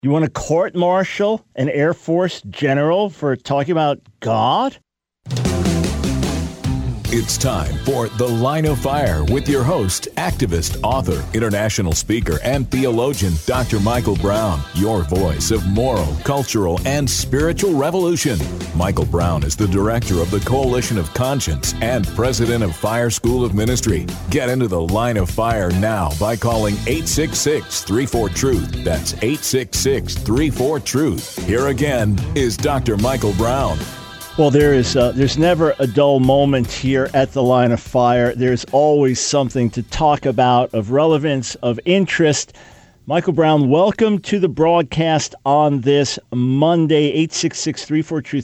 You want to court-martial an Air Force general for talking about God? It's time for The Line of Fire with your host, activist, author, international speaker, and theologian, Dr. Michael Brown, your voice of moral, cultural, and spiritual revolution. Michael Brown is the director of the Coalition of Conscience and president of Fire School of Ministry. Get into The Line of Fire now by calling 866-34-TRUTH. That's 866-34-TRUTH. Here again is Dr. Michael Brown. Well, there's never a dull moment here at the Line of Fire. There's always something to talk about of relevance, of interest. Michael Brown, welcome to the broadcast on this Monday, 866-34-TRUTH,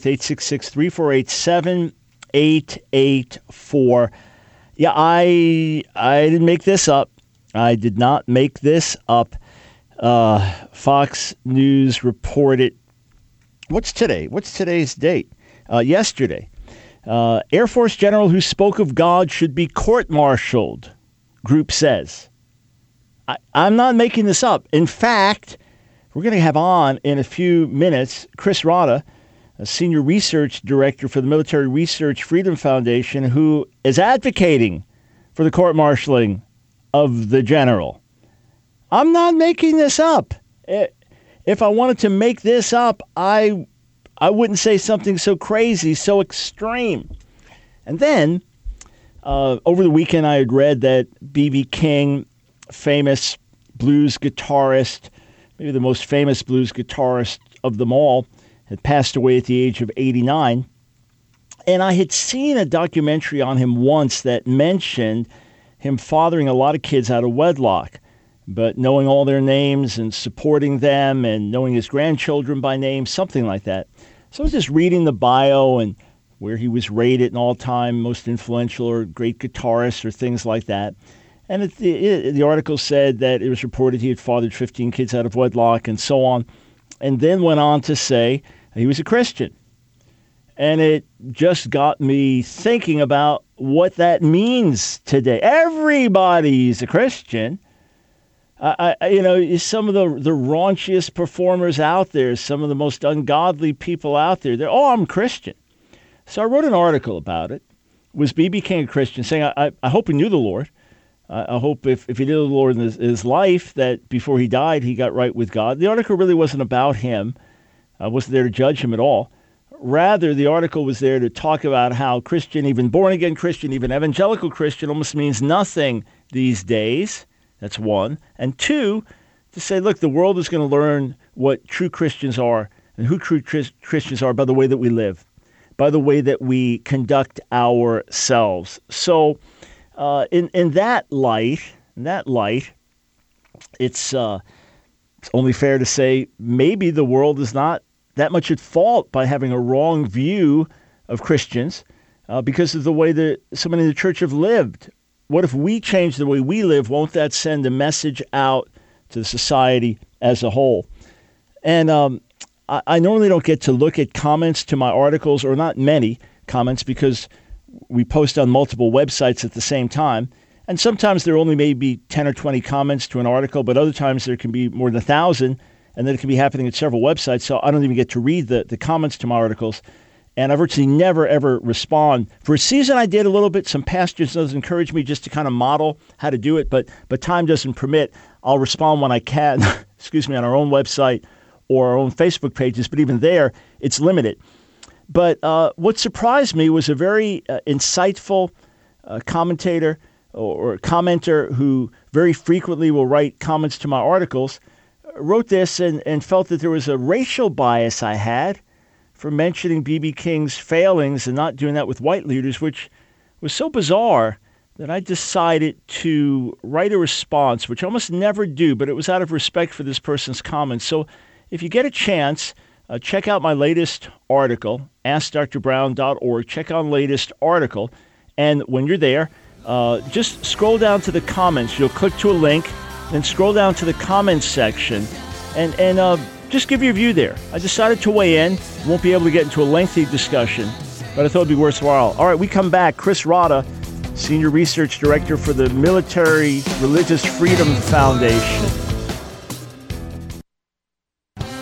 866-348-7884. Yeah, I didn't make this up. I did not make this up. Fox News reported, what's today? What's today's date? Yesterday, Air Force general who spoke of God should be court-martialed, group says. I'm not making this up. In fact, we're going to have on in a few minutes Chris Rada, a senior research director for the Military Research Freedom Foundation, who is advocating for the court-martialing of the general. I'm not making this up. If I wanted to make this up, I wouldn't say something so crazy, so extreme. And then, over the weekend, I had read that B.B. King, famous blues guitarist, maybe the most famous blues guitarist of them all, had passed away at the age of 89. And I had seen a documentary on him once that mentioned him fathering a lot of kids out of wedlock. But knowing all their names and supporting them and knowing his grandchildren by name, something like that. So I was just reading the bio and where he was rated an all-time most influential or great guitarist or things like that. And the article said that it was reported he had fathered 15 kids out of wedlock and so on. And then went on to say he was a Christian. And it just got me thinking about what that means today. Everybody's a Christian. Some of the raunchiest performers out there, some of the most ungodly people out there, I'm Christian. So I wrote an article about it. Was B.B. King a Christian? Saying, I hope he knew the Lord. I hope if he knew the Lord in his life, that before he died, he got right with God. The article really wasn't about him. I wasn't there to judge him at all. Rather, the article was there to talk about how Christian, even born-again Christian, even evangelical Christian, almost means nothing these days. That's one. And two, to say, look, the world is going to learn what true Christians are and who true Christians are by the way that we live, by the way that we conduct ourselves. So in that light, it's only fair to say maybe the world is not that much at fault by having a wrong view of Christians because of the way that so many in the church have lived. What if we change the way we live? Won't that send a message out to the society as a whole? And I normally don't get to look at comments to my articles, or not many comments, because we post on multiple websites at the same time. And sometimes there only may be 10 or 20 comments to an article, but other times there can be more than 1,000, and then it can be happening at several websites. So I don't even get to read the comments to my articles. And I virtually never, ever respond. For a season, I did a little bit. Some pastors encouraged me just to kind of model how to do it, but time doesn't permit. I'll respond when I can, on our own website or our own Facebook pages, but even there, it's limited. But what surprised me was a very insightful commentator or commenter who very frequently will write comments to my articles, wrote this and felt that there was a racial bias I had for mentioning B.B. King's failings and not doing that with white leaders, which was so bizarre that I decided to write a response, which I almost never do, but it was out of respect for this person's comments. So if you get a chance, check out my latest article, AskDrBrown.org. Check out the latest article. And when you're there, just scroll down to the comments. You'll click to a link, then scroll down to the comments section, and just give your view there. I decided to weigh in. Won't be able to get into a lengthy discussion, but I thought it'd be worthwhile. All right, we come back. Chris Rada, Senior Research Director for the Military Religious Freedom Foundation.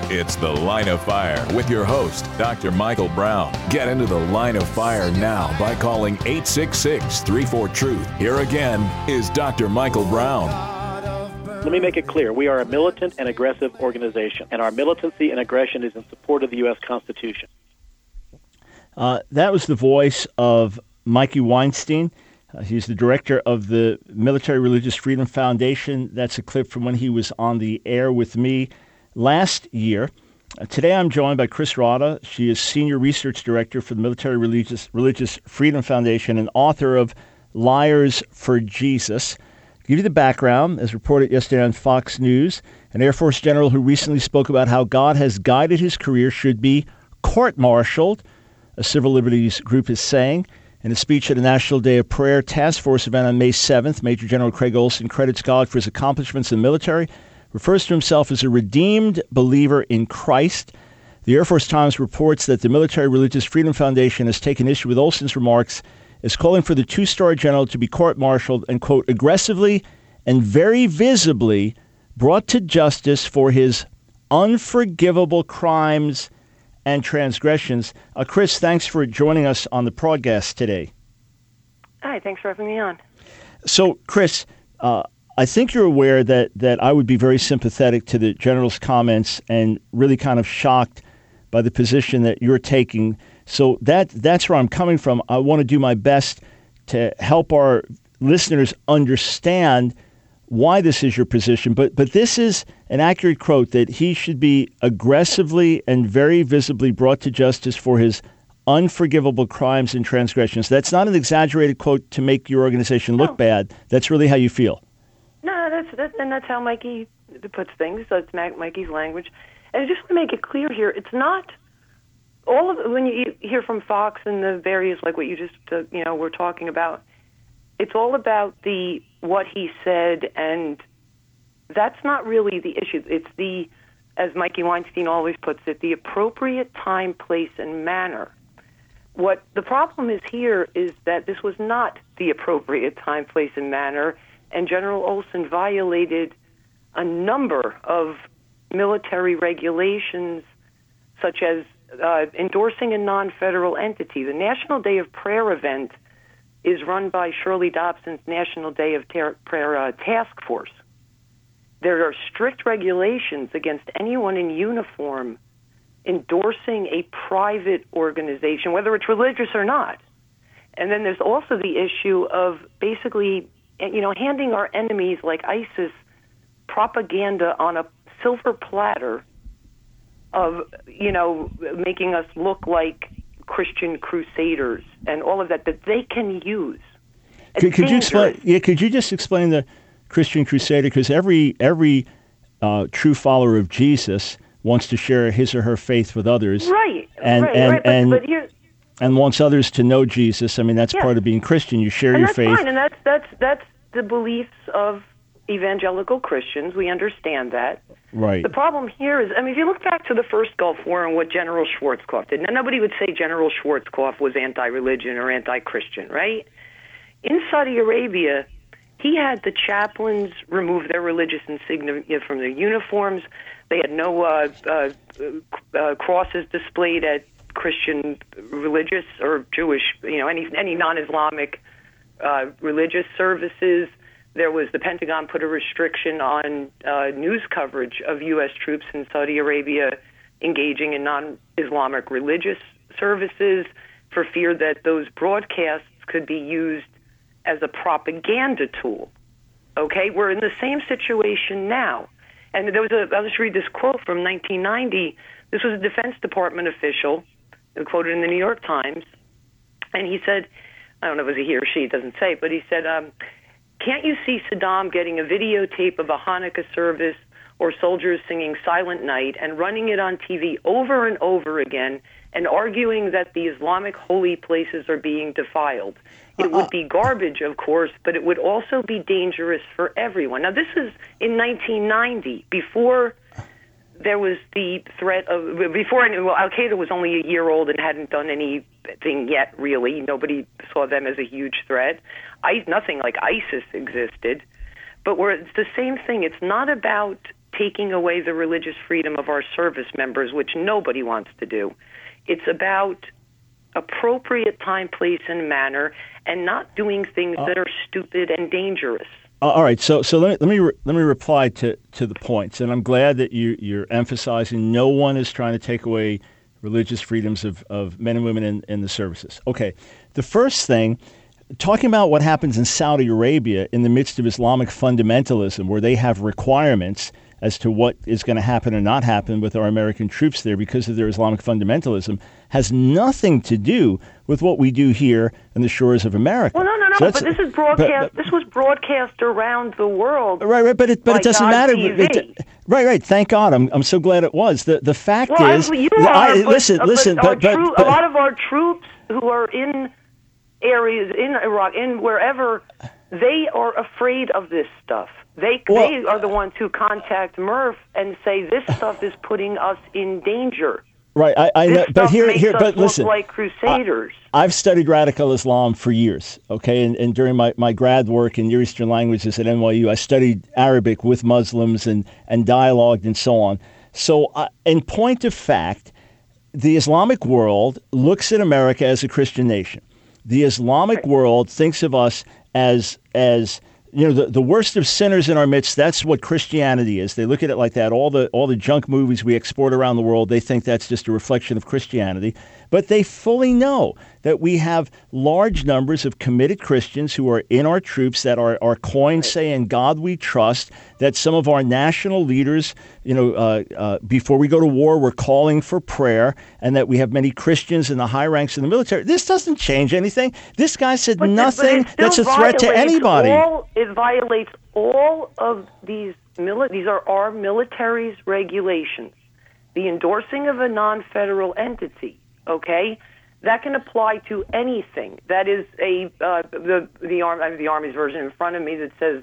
It's The Line of Fire with your host, Dr. Michael Brown. Get into the Line of Fire now by calling 866-34-TRUTH. Here again is Dr. Michael Brown. Let me make it clear. We are a militant and aggressive organization, and our militancy and aggression is in support of the U.S. Constitution. That was the voice of Mikey Weinstein. He's the director of the Military Religious Freedom Foundation. That's a clip from when he was on the air with me last year. Today I'm joined by Chris Rada. She is Senior Research Director for the Military Religious Freedom Foundation and author of Liars for Jesus. To give you the background, as reported yesterday on Fox News, an Air Force general who recently spoke about how God has guided his career should be court-martialed, a civil liberties group is saying. In a speech at a National Day of Prayer Task Force event on May 7th, Major General Craig Olson credits God for his accomplishments in the military, refers to himself as a redeemed believer in Christ. The Air Force Times reports that the Military Religious Freedom Foundation has taken issue with Olson's remarks as calling for the two-star general to be court-martialed and, quote, aggressively and very visibly brought to justice for his unforgivable crimes and transgressions. Chris, thanks for joining us on the podcast today. Hi, thanks for having me on. So, Chris, I think you're aware that I would be very sympathetic to the general's comments and really kind of shocked by the position that you're taking. So that's where I'm coming from. I want to do my best to help our listeners understand why this is your position. But this is an accurate quote that he should be aggressively and very visibly brought to justice for his unforgivable crimes and transgressions. That's not an exaggerated quote to make your organization look bad. That's really how you feel. No, that's how Mikey puts things. So it's Mikey's language. And just to make it clear here, it's not all of when you hear from Fox and the various, like what you just were talking about. It's all about what he said, and that's not really the issue. It's as Mikey Weinstein always puts it, the appropriate time, place, and manner. What the problem is here is that this was not the appropriate time, place, and manner, and General Olson violated a number of military regulations, such as endorsing a non-federal entity. The National Day of Prayer event is run by Shirley Dobson's National Day of Prayer Task Force. There are strict regulations against anyone in uniform endorsing a private organization, whether it's religious or not. And then there's also the issue of basically, handing our enemies like ISIS propaganda on a silver platter of, making us look like Christian crusaders and all of that they can use. Could you explain? Yeah, could you just explain the Christian crusader? Because every true follower of Jesus wants to share his or her faith with others, right? And wants others to know Jesus. I mean, that's part of being Christian. You share your faith, fine, and that's the beliefs of evangelical Christians. We understand that. Right. The problem here is, if you look back to the first Gulf War and what General Schwarzkopf did, now nobody would say General Schwarzkopf was anti-religion or anti-Christian, right? In Saudi Arabia, he had the chaplains remove their religious insignia from their uniforms. They had no crosses displayed at Christian religious or Jewish, any non-Islamic religious services. There was the Pentagon put a restriction on news coverage of U.S. troops in Saudi Arabia engaging in non-Islamic religious services for fear that those broadcasts could be used as a propaganda tool. Okay, we're in the same situation now. And there was I'll just read this quote from 1990. This was a Defense Department official, quoted in the New York Times, and he said, I don't know if it was a he or she, it doesn't say, but he said, can't you see Saddam getting a videotape of a Hanukkah service or soldiers singing Silent Night and running it on TV over and over again and arguing that the Islamic holy places are being defiled? It would be garbage, of course, but it would also be dangerous for everyone. Now, this is in 1990, before there was the threat of, Al-Qaeda was only a year old and hadn't done anything yet, really. Nobody saw them as a huge threat. Nothing like ISIS existed. But it's the same thing. It's not about taking away the religious freedom of our service members, which nobody wants to do. It's about appropriate time, place, and manner, and not doing things that are stupid and dangerous. All right, so let me reply to the points, and I'm glad that you're emphasizing no one is trying to take away religious freedoms of men and women in the services. Okay, the first thing, talking about what happens in Saudi Arabia in the midst of Islamic fundamentalism, where they have requirements as to what is going to happen or not happen with our American troops there because of their Islamic fundamentalism, has nothing to do with what we do here in the shores of America. Well, no, but this is broadcast. This was broadcast around the world. Right, but it doesn't matter. Right. Thank God. I'm so glad it was. The fact is, listen. A lot of our troops who are in areas in Iraq, in wherever, they are afraid of this stuff. They are the ones who contact Murph and say this stuff is putting us in danger. Right, I know, but but listen, look like crusaders. I've studied radical Islam for years, okay, and during my grad work in Near Eastern languages at NYU, I studied Arabic with Muslims and dialogued and so on. So, in point of fact, the Islamic world looks at America as a Christian nation. The Islamic world thinks of us as the worst of sinners in our midst. That's what Christianity is. They look at it like that. All the junk movies we export around the world, they think that's just a reflection of Christianity. But they fully know that we have large numbers of committed Christians who are in our troops, that our coins say, "In God we trust," that some of our national leaders, before we go to war, we're calling for prayer, and that we have many Christians in the high ranks in the military. This doesn't change anything. This guy said nothing that's a threat to anybody. It violates all of these. These are our military's regulations. The endorsing of a non-federal entity. Okay, that can apply to anything. That is the I have the Army's version in front of me that says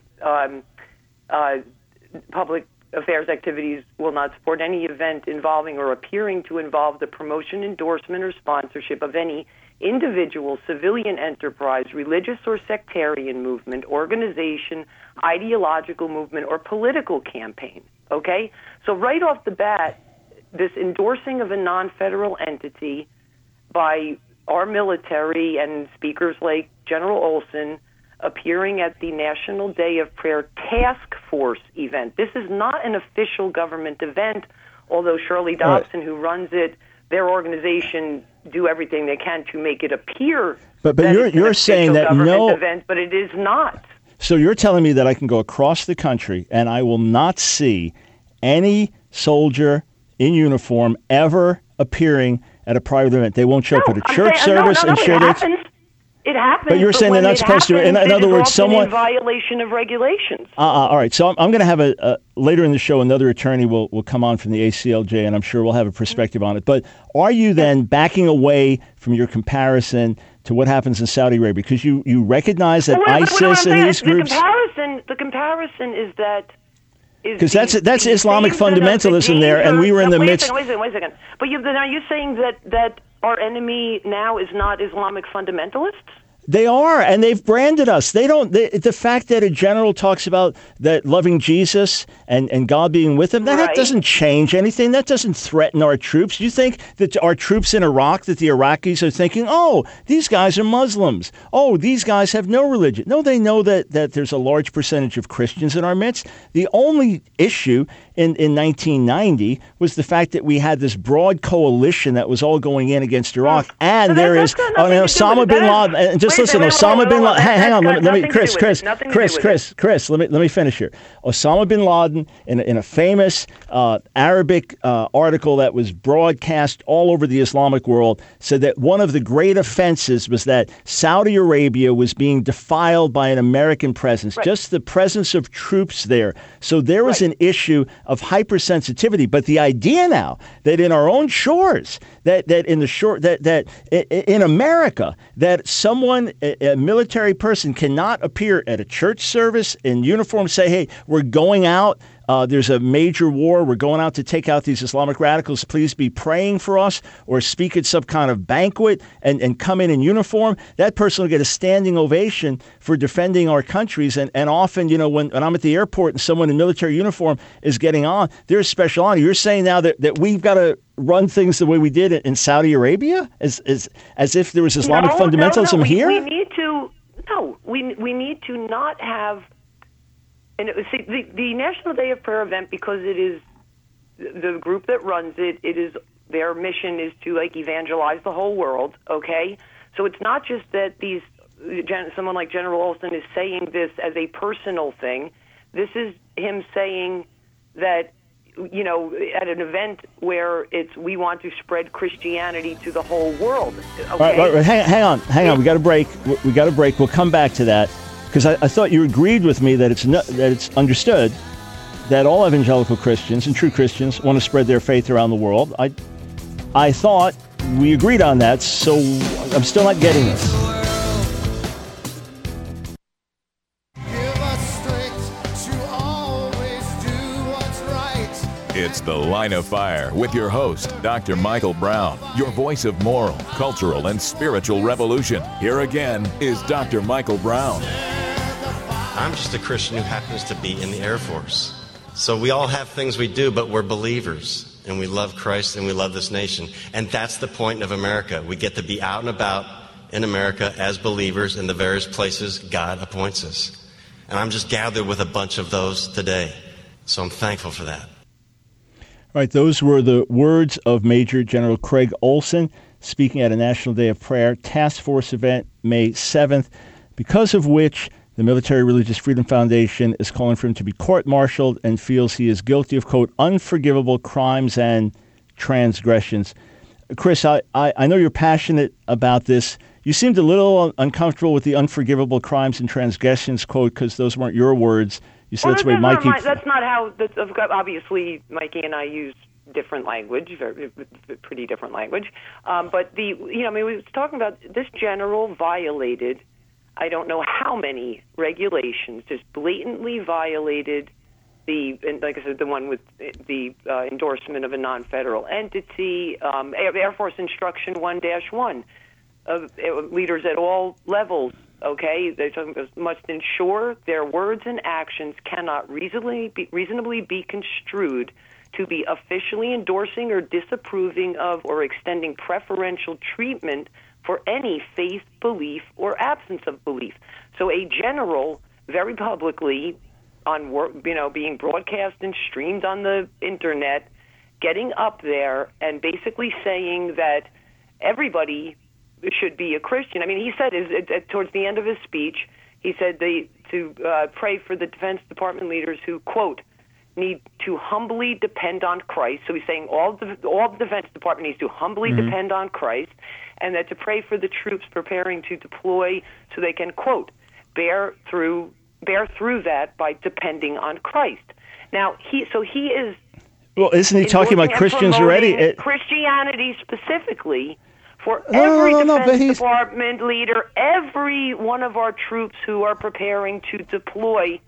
public affairs activities will not support any event involving or appearing to involve the promotion, endorsement, or sponsorship of any individual, civilian enterprise, religious or sectarian movement, organization, ideological movement, or political campaign. Okay, so right off the bat, this endorsing of a non-federal entity by our military and speakers like General Olson appearing at the National Day of Prayer Task Force event. This is not an official government event, although Shirley Dobson, who runs it, their organization do everything they can to make it appear but you're saying that no event, but it is not. So you're telling me that I can go across the country and I will not see any soldier in uniform ever appearing at a private event? They won't show up at a church service and share their... It happens. But you're saying they're not supposed to. In other words, someone in violation of regulations. All right. So I'm going to have a later in the show, another attorney will come on from the ACLJ, and I'm sure we'll have a perspective on it. But are you then backing away from your comparison to what happens in Saudi Arabia because you recognize that ISIS and these groups? The comparison is that. Because that's Islamic fundamentalism there, and we were in the midst. Wait a second. But are you saying that our enemy now is not Islamic fundamentalists? They are, and they've branded us. The fact that a general talks about that loving Jesus and God being with him, that doesn't change anything. That doesn't threaten our troops. You think that our troops in Iraq, that the Iraqis are thinking, oh, these guys are Muslims. Oh, these guys have no religion. No, they know that there's a large percentage of Christians in our midst. The only issue in 1990 was the fact that we had this broad coalition that was all going in against Iraq, and there is Osama bin Laden. And just listen, Osama bin Laden. Hang on, let me, Chris, let me finish here. Osama bin Laden, in a famous Arabic article that was broadcast all over the Islamic world, said that one of the great offenses was that Saudi Arabia was being defiled by an American presence, just the presence of troops there. So there was an issue of hypersensitivity. But the idea now that in our own shores, that in America, that someone, a military person, cannot appear at a church service in uniform, say, hey, we're going out there's a major war. We're going out to take out these Islamic radicals. Please be praying for us, or speak at some kind of banquet and come in uniform. That person will get a standing ovation for defending our countries. And often, when I'm at the airport and someone in military uniform is getting on, there's special honor. You're saying now that we've got to run things the way we did in Saudi Arabia, as if there was Islamic fundamentalism here? We need to we need to not have. And see, the National Day of Prayer event, because it is the group that runs it, their mission is to evangelize the whole world. Okay, so it's not just that someone like General Olson is saying this as a personal thing. This is him saying that at an event where we want to spread Christianity to the whole world. Okay? All right, hang on. We got a break. We'll come back to that. Because I thought you agreed with me that it's understood that all evangelical Christians and true Christians want to spread their faith around the world. I thought we agreed on that, so I'm still not getting this. It's The Line of Fire with your host, Dr. Michael Brown, your voice of moral, cultural, and spiritual revolution. Here again is Dr. Michael Brown. I'm just a Christian who happens to be in the Air Force. So we all have things we do, but we're believers, and we love Christ, and we love this nation. And that's the point of America. We get to be out and about in America as believers in the various places God appoints us. And I'm just gathered with a bunch of those today. So I'm thankful for that. All right, those were the words of Major General Craig Olson speaking at a National Day of Prayer Task Force event May 7th, because of which the Military Religious Freedom Foundation is calling for him to be court-martialed and feels he is guilty of, quote, unforgivable crimes and transgressions. Chris, I know you're passionate about this. You seemed a little uncomfortable with the unforgivable crimes and transgressions quote because those weren't your words. You said that's the way Mikey... That's not how... obviously, Mikey and I use different language, pretty different language. But we was talking about this general violated, I don't know how many regulations, just blatantly violated and like I said, the one with the endorsement of a non-federal entity, Air Force Instruction 1-1, leaders at all levels. Okay, they must ensure their words and actions cannot reasonably be construed to be officially endorsing or disapproving of or extending preferential treatment for any faith, belief, or absence of belief. So a general, very publicly, being broadcast and streamed on the internet, getting up there and basically saying that everybody should be a Christian. I mean, he said towards the end of his speech, he said to pray for the Defense Department leaders who, quote, need to humbly depend on Christ. So he's saying all the Defense Department needs to humbly depend on Christ, and that to pray for the troops preparing to deploy so they can, quote, bear through that by depending on Christ. Now, he is... Well, isn't he talking about Christians already? Christianity specifically... For every Defense Department leader, every one of our troops who are preparing to deploy,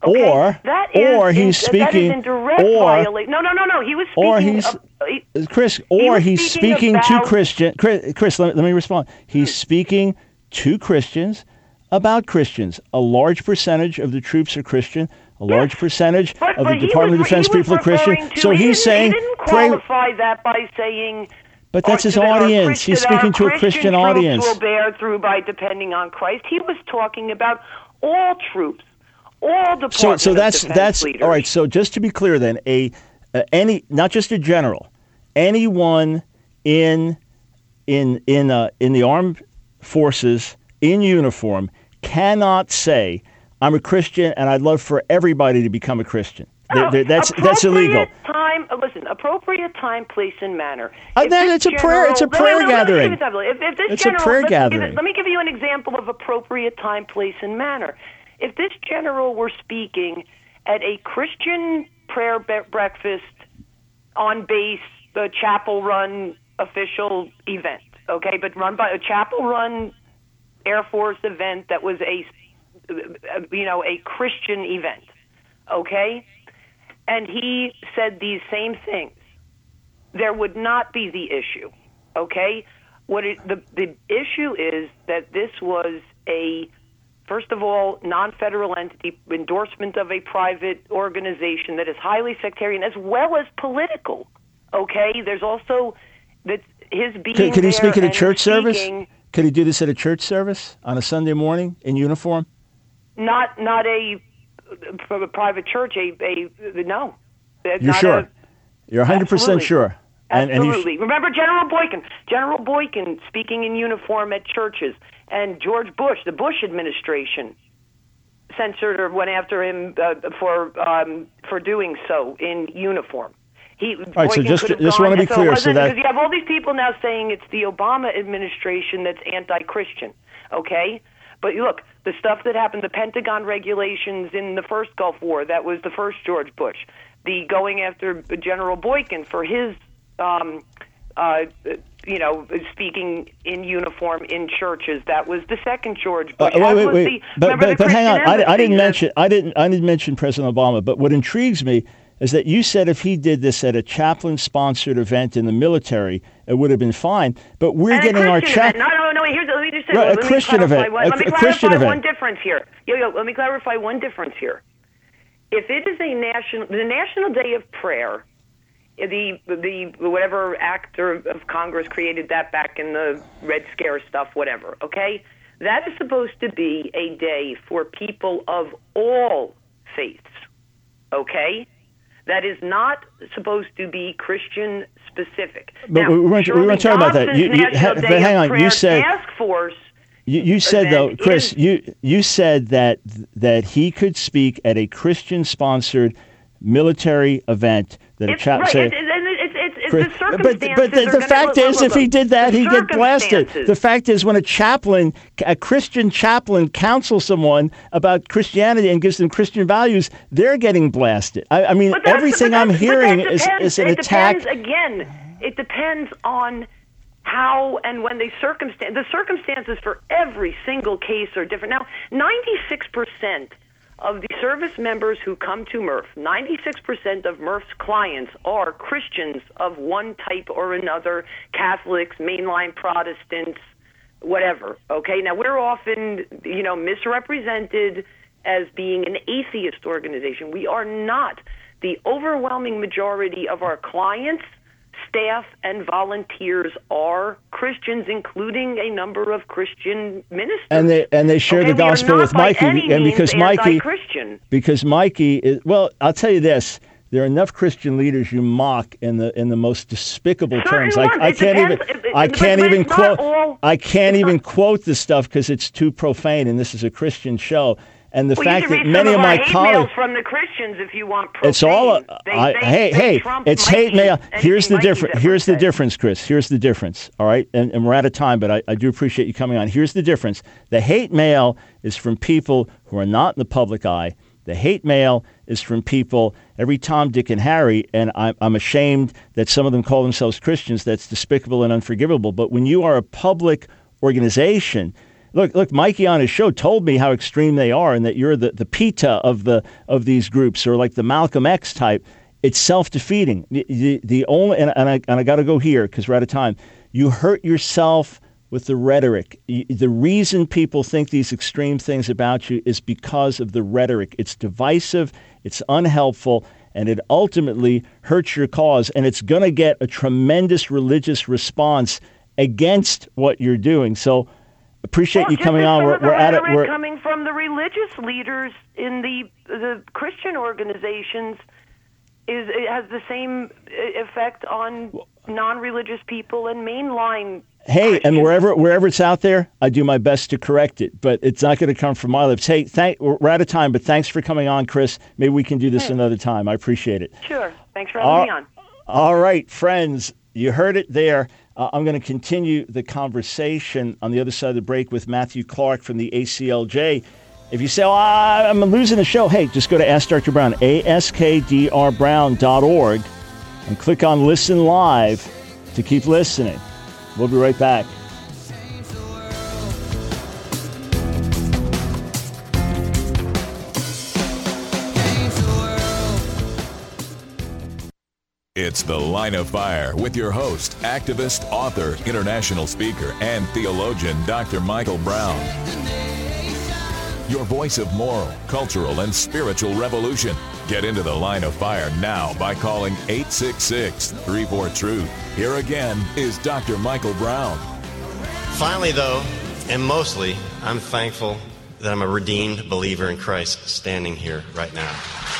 that is in direct violation. No. He was speaking. He's speaking to Christian. Chris, let me respond. He's speaking to Christians about Christians. A large percentage of the troops are Christian. A large percentage of the Department of Defense people are Christian. So he's saying, he didn't qualify that by saying. But that's his audience. He's speaking to a Christian audience. Will bear through by depending on Christ. He was talking about all troops, all Department so that's leaders. All right. So just to be clear, then, not just a general, anyone in the armed forces in uniform cannot say, "I'm a Christian and I'd love for everybody to become a Christian." That's illegal. Appropriate time, place, and manner. It's a prayer gathering. It's a prayer gathering. Let me give you an example of appropriate time, place, and manner. If this general were speaking at a Christian prayer breakfast on base, the chapel-run official event, okay, but run by a chapel-run Air Force event that was a Christian event, okay. and he said these same things, there would not be the issue, okay? The issue is that this was first of all, non-federal entity, endorsement of a private organization that is highly sectarian as well as political, okay? There's also that his being Could he speak at a and church service? speaking- Could he do this at a church service on a Sunday morning in uniform? Not a private church. No. You're Not sure? You're 100% Absolutely. sure. And Absolutely. Remember General Boykin speaking in uniform at churches, and George Bush, the Bush administration, censored or went after him for doing so in uniform. All right, so just want to be clear. So that because you have all these people now saying it's the Obama administration that's anti-Christian, okay? But look, the stuff that happened, the Pentagon regulations in the first Gulf War, that was the first George Bush. The going after General Boykin for his, speaking in uniform in churches, that was the second George Bush. Wait. But hang on, I didn't mention. mention President Obama. But what intrigues me is that you said if he did this at a chaplain-sponsored event in the military, it would have been fine. But we're getting our check. No. Let me just say, Right, a Christian event. Let me Christian clarify event. one difference here. Let me clarify one difference here. If it is the National Day of Prayer, the whatever act of Congress created that back in the Red Scare stuff, whatever. Okay, that is supposed to be a day for people of all faiths. Okay. That is not supposed to be Christian specific. But now, we weren't talking about that. But hang on, you said task force. You said though, Chris, you said that he could speak at a Christian-sponsored military event that a chap right. said. It's the circumstances. But the fact is, if he did that, he'd get blasted. circumstances. The fact is, when a Christian chaplain counsels someone about Christianity and gives them Christian values, they're getting blasted. I mean, everything I'm hearing is an attack. It depends on how and when the circumstances for every single case are different. Now, 96% of the service members who come to MRF, 96% of MRF's clients are Christians of one type or another, Catholics, mainline Protestants, whatever. Okay, now we're often, misrepresented as being an atheist organization. We are not. The overwhelming majority of our clients, staff, and volunteers are Christians, including a number of Christian ministers. And they share the gospel with Mikey, and because Mikey is, well, I'll tell you this: there are enough Christian leaders you mock in the most despicable terms. I can't even quote this stuff because it's too profane, and this is a Christian show. And the fact that many of my colleagues from the Christians, if you want profane. It's all it's hate mail. Here's the difference. Here's the difference, Chris. Here's the difference. All right, and we're out of time, but I do appreciate you coming on. Here's the difference. The hate mail is from people who are not in the public eye. The hate mail is from people, every Tom, Dick, and Harry, and I'm ashamed that some of them call themselves Christians. That's despicable and unforgivable. But when you are a public organization. Look, Mikey on his show told me how extreme they are and that you're the PETA of these groups, or like the Malcolm X type. It's self-defeating. The only and I got to go here because we're out of time. You hurt yourself with the rhetoric. The reason people think these extreme things about you is because of the rhetoric. It's divisive, it's unhelpful, and it ultimately hurts your cause. And it's going to get a tremendous religious response against what you're doing. So appreciate you coming on. We're at it. We're coming from the religious leaders in the Christian organizations. It has the same effect on non-religious people and mainline. Hey, and wherever it's out there, I do my best to correct it, but it's not going to come from my lips. Hey, we're out of time, but thanks for coming on, Chris. Maybe we can do this another time. I appreciate it. Sure. Thanks for having me on. All right, friends, you heard it there. I'm going to continue the conversation on the other side of the break with Matthew Clark from the ACLJ. If you say, I'm losing the show, hey, just go to Ask Dr. Brown, askdrbrown.org, and click on Listen Live to keep listening. We'll be right back. It's The Line of Fire with your host, activist, author, international speaker, and theologian, Dr. Michael Brown. Your voice of moral, cultural, and spiritual revolution. Get into The Line of Fire now by calling 866-34-TRUTH. Here again is Dr. Michael Brown. Finally, though, and mostly, I'm thankful that I'm a redeemed believer in Christ standing here right now.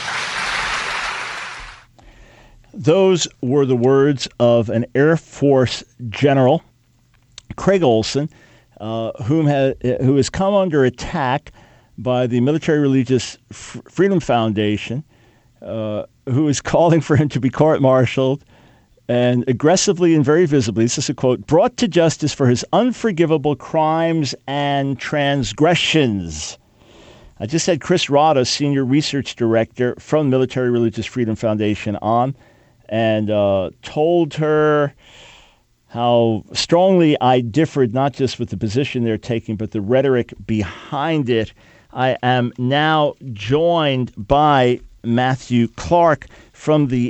Those were the words of an Air Force general, Craig Olson, who has come under attack by the Military Religious Freedom Foundation, who is calling for him to be court-martialed and aggressively and very visibly, this is a quote, brought to justice for his unforgivable crimes and transgressions. I just had Chris Rada, Senior Research Director from Military Religious Freedom Foundation, on, and told her how strongly I differed, not just with the position they're taking, but the rhetoric behind it. I am now joined by Matthew Clark from the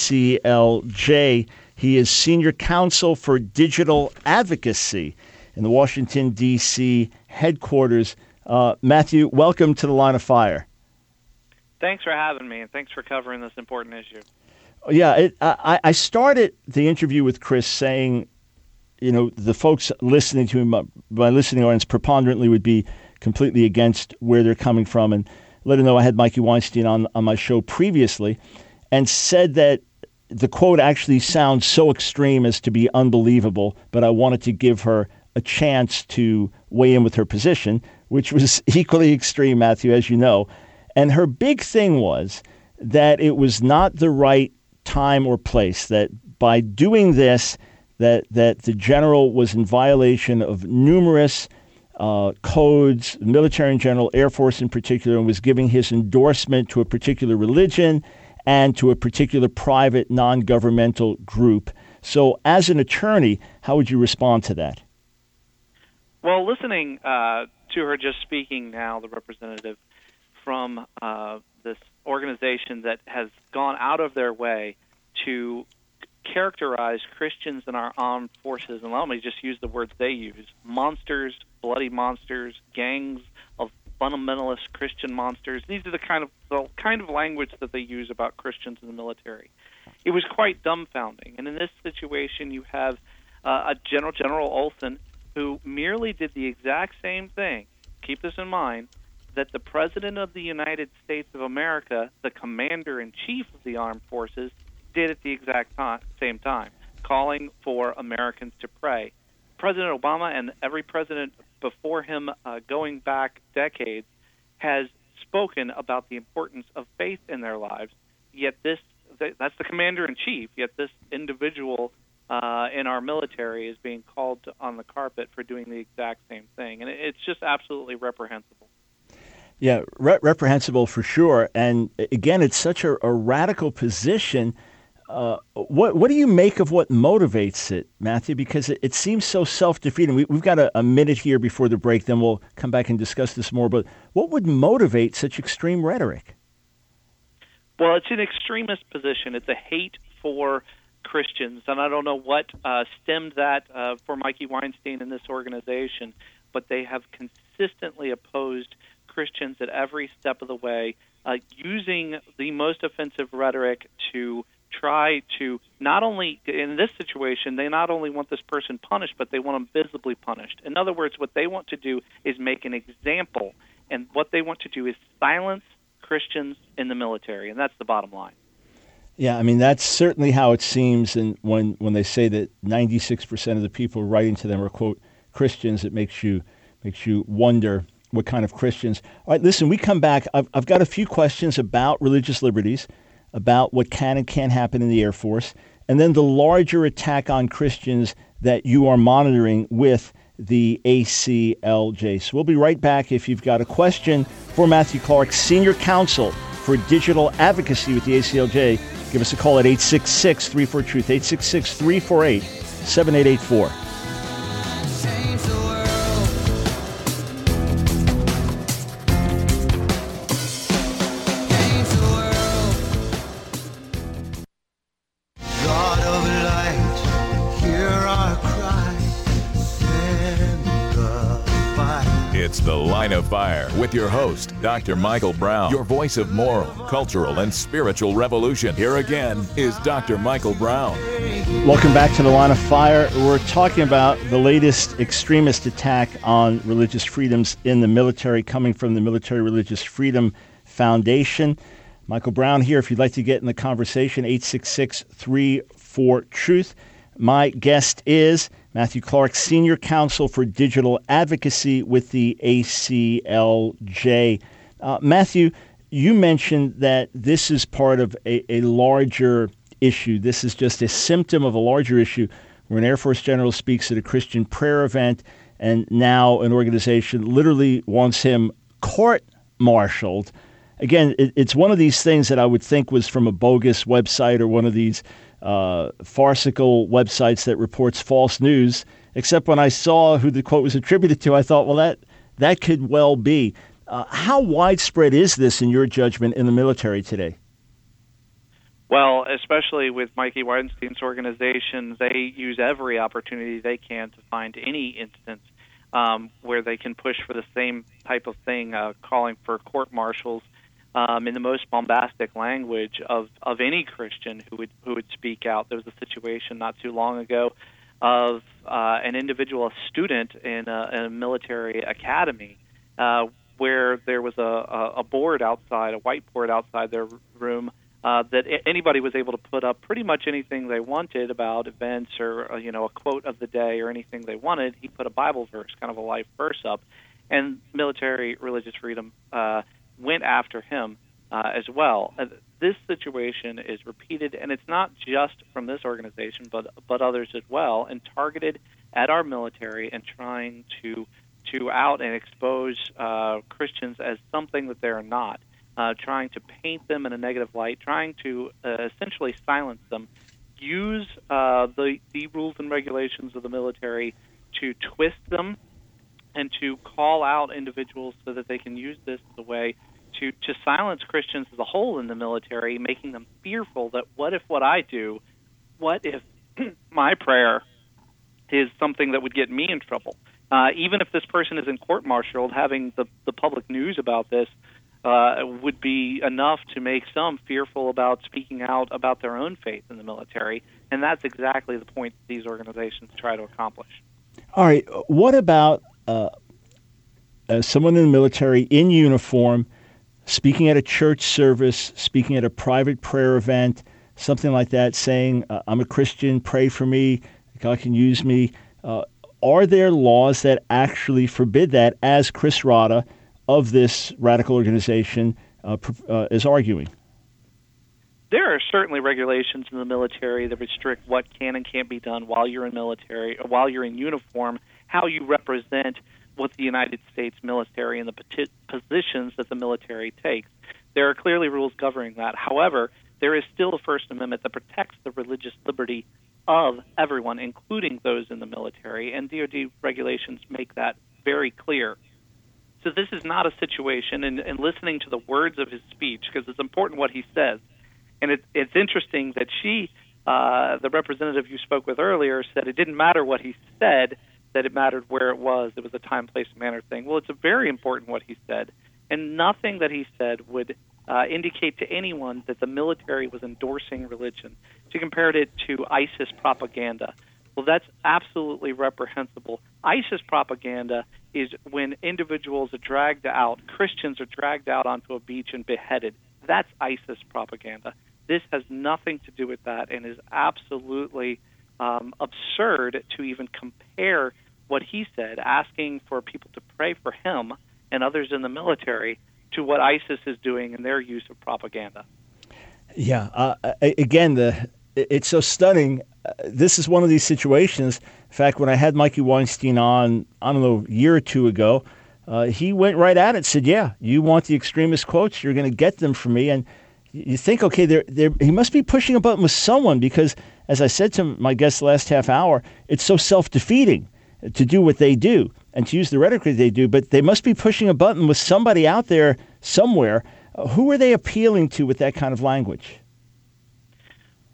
ACLJ. He is Senior Counsel for Digital Advocacy in the Washington, D.C. headquarters. Matthew, welcome to The Line of Fire. Thanks for having me, and thanks for covering this important issue. Yeah, I started the interview with Chris saying, you know, the folks listening to him, my listening audience preponderantly would be completely against where they're coming from, and let him know I had Mikey Weinstein on my show previously and said that the quote actually sounds so extreme as to be unbelievable, but I wanted to give her a chance to weigh in with her position, which was equally extreme, Matthew, as you know. And her big thing was that it was not the right time or place, that by doing this, that the general was in violation of numerous codes, military in general, Air Force in particular, and was giving his endorsement to a particular religion and to a particular private non-governmental group. So as an attorney, how would you respond to that? Well, listening to her just speaking now, the representative from this organization that has gone out of their way to characterize Christians in our armed forces, and let me just use the words they use, monsters, bloody monsters, gangs of fundamentalist Christian monsters. These are the kind of language that they use about Christians in the military. It was quite dumbfounding. And in this situation, you have a General Olson, who merely did the exact same thing. Keep this in mind, that the President of the United States of America, the Commander-in-Chief of the Armed Forces, did at the exact same time, calling for Americans to pray. President Obama and every president before him, going back decades, has spoken about the importance of faith in their lives, yet that's the Commander-in-Chief, yet this individual in our military is being called on the carpet for doing the exact same thing. And it's just absolutely reprehensible. Yeah, reprehensible for sure. And again, it's such a radical position. What do you make of what motivates it, Matthew? Because it seems so self-defeating. We've got a minute here before the break, then we'll come back and discuss this more. But what would motivate such extreme rhetoric? Well, it's an extremist position. It's a hate for Christians, and I don't know what stemmed that for Mikey Weinstein in this organization, but they have consistently opposed Christians at every step of the way, using the most offensive rhetoric to try to not only, in this situation, they not only want this person punished, but they want them visibly punished. In other words, what they want to do is make an example, and what they want to do is silence Christians in the military, and that's the bottom line. Yeah, I mean, that's certainly how it seems. And when they say that 96% of the people writing to them are, quote, Christians, it makes you wonder what kind of Christians. All right, listen, we come back. I've got a few questions about religious liberties, about what can and can't happen in the Air Force, and then the larger attack on Christians that you are monitoring with the ACLJ. So we'll be right back. If you've got a question for Matthew Clark, Senior Counsel for Digital Advocacy with the ACLJ, give us a call at 866-34-TRUTH, 866-348-7884. The Line of Fire with your host, Dr. Michael Brown, your voice of moral, cultural, and spiritual revolution. Here again is Dr. Michael Brown. Welcome back to The Line of Fire. We're talking about the latest extremist attack on religious freedoms in the military coming from the Military Religious Freedom Foundation. Michael Brown here. If you'd like to get in the conversation, 866-34-TRUTH. My guest is Matthew Clark, Senior Counsel for Digital Advocacy with the ACLJ. Matthew, you mentioned that this is part of a larger issue. This is just a symptom of a larger issue where an Air Force general speaks at a Christian prayer event, and now an organization literally wants him court-martialed. Again, it's one of these things that I would think was from a bogus website or one of these farcical websites that reports false news, except when I saw who the quote was attributed to, I thought, well, that could well be. How widespread is this, in your judgment, in the military today? Well, especially with Mikey Weinstein's organization, they use every opportunity they can to find any instance where they can push for the same type of thing, calling for court-martials in the most bombastic language of any Christian who would speak out. There was a situation not too long ago of an individual, a student in a military academy, where there was a board outside, a whiteboard outside their room, that anybody was able to put up pretty much anything they wanted about events or a quote of the day or anything they wanted. He put a Bible verse, kind of a life verse up, and Military Religious Freedom went after him as well. This situation is repeated, and it's not just from this organization, but others as well, and targeted at our military and trying to out and expose Christians as something that they're not, trying to paint them in a negative light, trying to essentially silence them, use the rules and regulations of the military to twist them and to call out individuals so that they can use this as a way to silence Christians as a whole in the military, making them fearful that what if my prayer is something that would get me in trouble? Even if this person isn't court-martialed, having the public news about this would be enough to make some fearful about speaking out about their own faith in the military, and that's exactly the point these organizations try to accomplish. All right, what about someone in the military in uniform speaking at a church service, speaking at a private prayer event, something like that, saying, I'm a Christian, pray for me, God can use me? Are there laws that actually forbid that, as Chris Rada of this radical organization is arguing? There are certainly regulations in the military that restrict what can and can't be done while you're in military, or while you're in uniform, how you represent what the United States military and the positions that the military takes. There are clearly rules governing that. However, there is still a First Amendment that protects the religious liberty of everyone, including those in the military, and DoD regulations make that very clear. So this is not a situation, and listening to the words of his speech, because it's important what he says. And it's interesting that the representative you spoke with earlier, said it didn't matter what he said, that it mattered where it was. It was a time, place, manner thing. Well, it's very important what he said, and nothing that he said would indicate to anyone that the military was endorsing religion. She compared it to ISIS propaganda. Well, that's absolutely reprehensible. ISIS propaganda is when individuals are dragged out, Christians are dragged out onto a beach and beheaded. That's ISIS propaganda. This has nothing to do with that, and is absolutely absurd to even compare what he said, asking for people to pray for him and others in the military, to what ISIS is doing in their use of propaganda. Yeah. Again, it's so stunning. This is one of these situations. In fact, when I had Mikey Weinstein on, I don't know, a year or two ago, he went right at it, said, yeah, you want the extremist quotes, you're going to get them from me. And you think, okay, he must be pushing a button with someone, because, as I said to my guest last half hour, it's so self-defeating to do what they do and to use the rhetoric that they do, but they must be pushing a button with somebody out there somewhere. Who are they appealing to with that kind of language?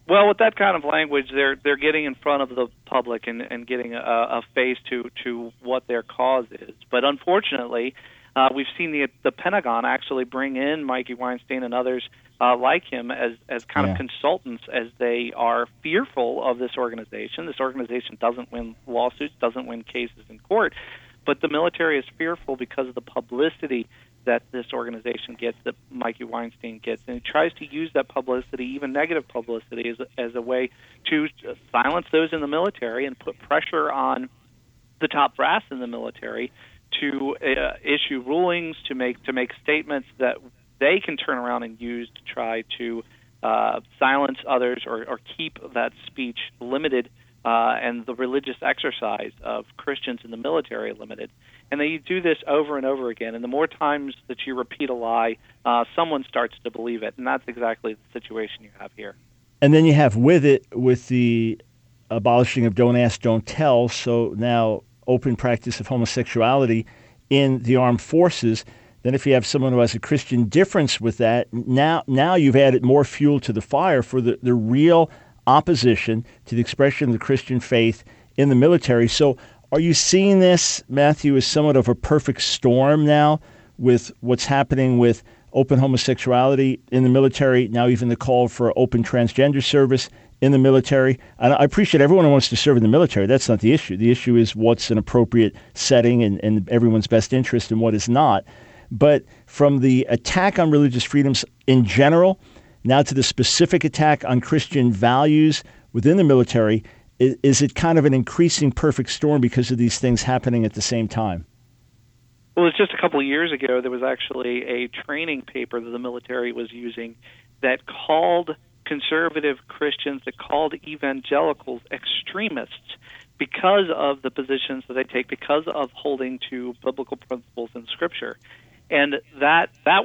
Well, with that kind of language, they're getting in front of the public and getting a face to what their cause is. But unfortunately, we've seen the Pentagon actually bring in Mikey Weinstein and others like him as kind of consultants, as they are fearful of this organization. This organization doesn't win lawsuits, doesn't win cases in court, but the military is fearful because of the publicity that this organization gets, that Mikey Weinstein gets, and he tries to use that publicity, even negative publicity, as a way to silence those in the military and put pressure on the top brass in the military to issue rulings, to make statements that they can turn around and use to try to silence others or keep that speech limited and the religious exercise of Christians in the military limited. And they do this over and over again. And the more times that you repeat a lie, someone starts to believe it. And that's exactly the situation you have here. And then you have with the abolishing of Don't Ask, Don't Tell, so now open practice of homosexuality in the armed forces. Then if you have someone who has a Christian difference with that, now you've added more fuel to the fire for the real opposition to the expression of the Christian faith in the military. So are you seeing this, Matthew, as somewhat of a perfect storm now with what's happening with open homosexuality in the military, now even the call for open transgender service in the military? And I appreciate everyone who wants to serve in the military. That's not the issue. The issue is what's an appropriate setting and everyone's best interest and what is not. But from the attack on religious freedoms in general, now to the specific attack on Christian values within the military, is it kind of an increasing perfect storm because of these things happening at the same time? Well, it's just a couple of years ago, there was actually a training paper that the military was using that called conservative Christians, that called evangelicals extremists because of the positions that they take, because of holding to biblical principles in Scripture. And that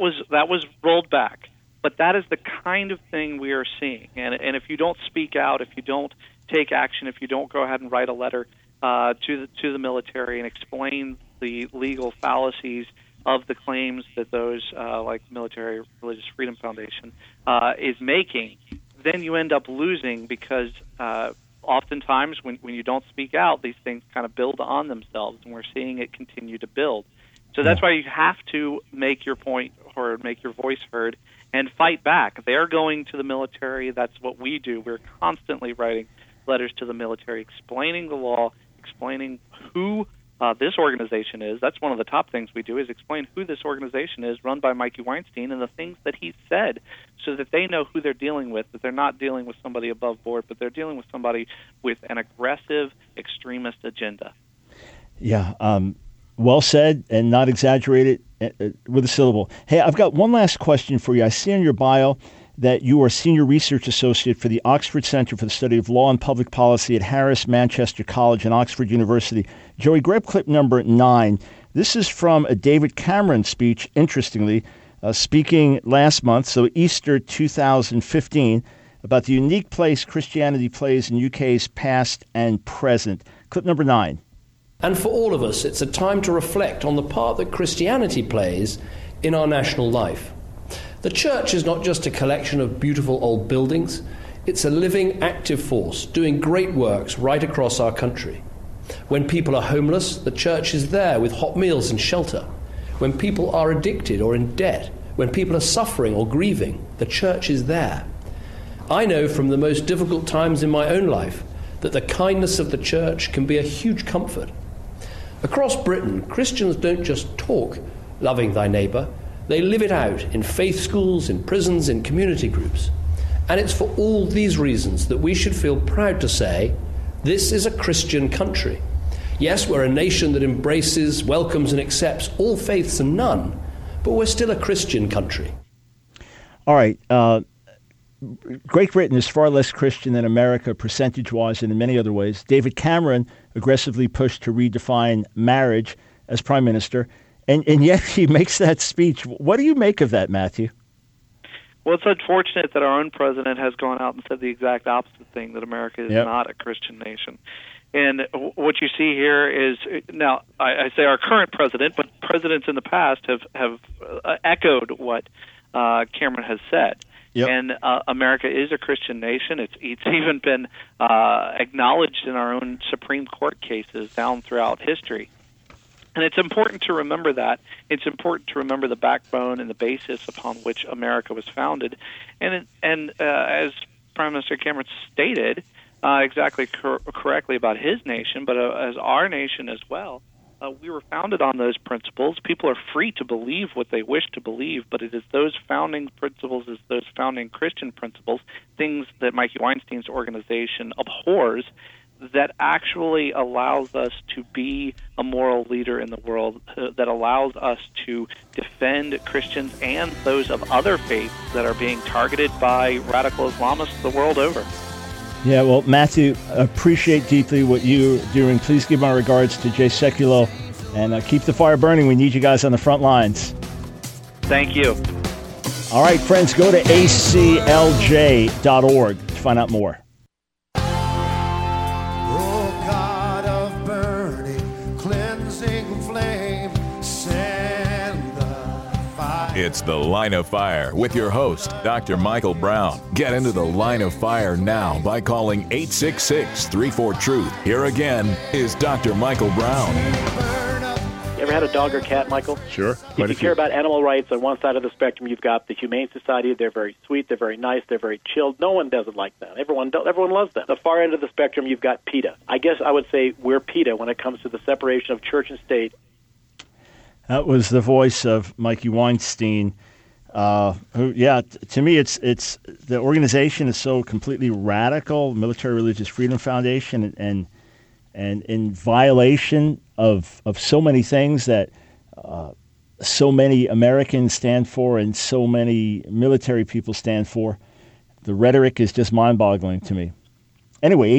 was rolled back. But that is the kind of thing we are seeing. And if you don't speak out, if you don't take action, if you don't go ahead and write a letter to the military and explain the legal fallacies of the claims that those like Military Religious Freedom Foundation is making, then you end up losing because oftentimes when you don't speak out, these things kind of build on themselves, and we're seeing it continue to build. So that's why you have to make your point or make your voice heard and fight back. They're going to the military. That's what we do. We're constantly writing letters to the military, explaining the law, explaining who this organization is. That's one of the top things we do, is explain who this organization is, run by Mikey Weinstein, and the things that he said, so that they know who they're dealing with, that they're not dealing with somebody above board, but they're dealing with somebody with an aggressive extremist agenda. Yeah, well said and not exaggerated with a syllable. Hey, I've got one last question for you. I see in your bio that you are Senior Research Associate for the Oxford Center for the Study of Law and Public Policy at Harris Manchester College and Oxford University. Joey, grab clip number 9. This is from a David Cameron speech, interestingly, speaking last month, so Easter 2015, about the unique place Christianity plays in UK's past and present. Clip number 9. And for all of us, it's a time to reflect on the part that Christianity plays in our national life. The church is not just a collection of beautiful old buildings, it's a living, active force doing great works right across our country. When people are homeless, the church is there with hot meals and shelter. When people are addicted or in debt, when people are suffering or grieving, the church is there. I know from the most difficult times in my own life that the kindness of the church can be a huge comfort. Across Britain, Christians don't just talk loving thy neighbour, they live it out in faith schools, in prisons, in community groups. And it's for all these reasons that we should feel proud to say, this is a Christian country. Yes, we're a nation that embraces, welcomes and accepts all faiths and none, but we're still a Christian country. All right. Great Britain is far less Christian than America, percentage-wise and in many other ways. David Cameron aggressively pushed to redefine marriage as prime minister, and yet he makes that speech. What do you make of that, Matthew? Well, it's unfortunate that our own president has gone out and said the exact opposite thing, that America is not a Christian nation. And what you see here is, now, I say our current president, but presidents in the past have echoed what Cameron has said. Yep. And America is a Christian nation. It's even been acknowledged in our own Supreme Court cases down throughout history. And it's important to remember that. It's important to remember the backbone and the basis upon which America was founded. And as Prime Minister Cameron stated exactly correctly about his nation, but as our nation as well, we were founded on those principles. People are free to believe what they wish to believe, but it is those founding principles, those founding Christian principles, things that Mikey Weinstein's organization abhors, that actually allows us to be a moral leader in the world, that allows us to defend Christians and those of other faiths that are being targeted by radical Islamists the world over. Yeah, well, Matthew, appreciate deeply what you're doing. Please give my regards to Jay Sekulow, and keep the fire burning. We need you guys on the front lines. Thank you. All right, friends, go to aclj.org to find out more. It's The Line of Fire with your host, Dr. Michael Brown. Get into the Line of Fire now by calling 866-34-TRUTH. Here again is Dr. Michael Brown. You ever had a dog or cat, Michael? Sure. If you care about animal rights, on one side of the spectrum, you've got the Humane Society. They're very sweet. They're very nice. They're very chilled. No one does it like that. Everyone loves them. The far end of the spectrum, you've got PETA. I guess I would say we're PETA when it comes to the separation of church and state. That was the voice of Mikey Weinstein. Who, to me, it's the organization is so completely radical, Military Religious Freedom Foundation, and in violation of so many things that so many Americans stand for and so many military people stand for. The rhetoric is just mind-boggling to me. Anyway,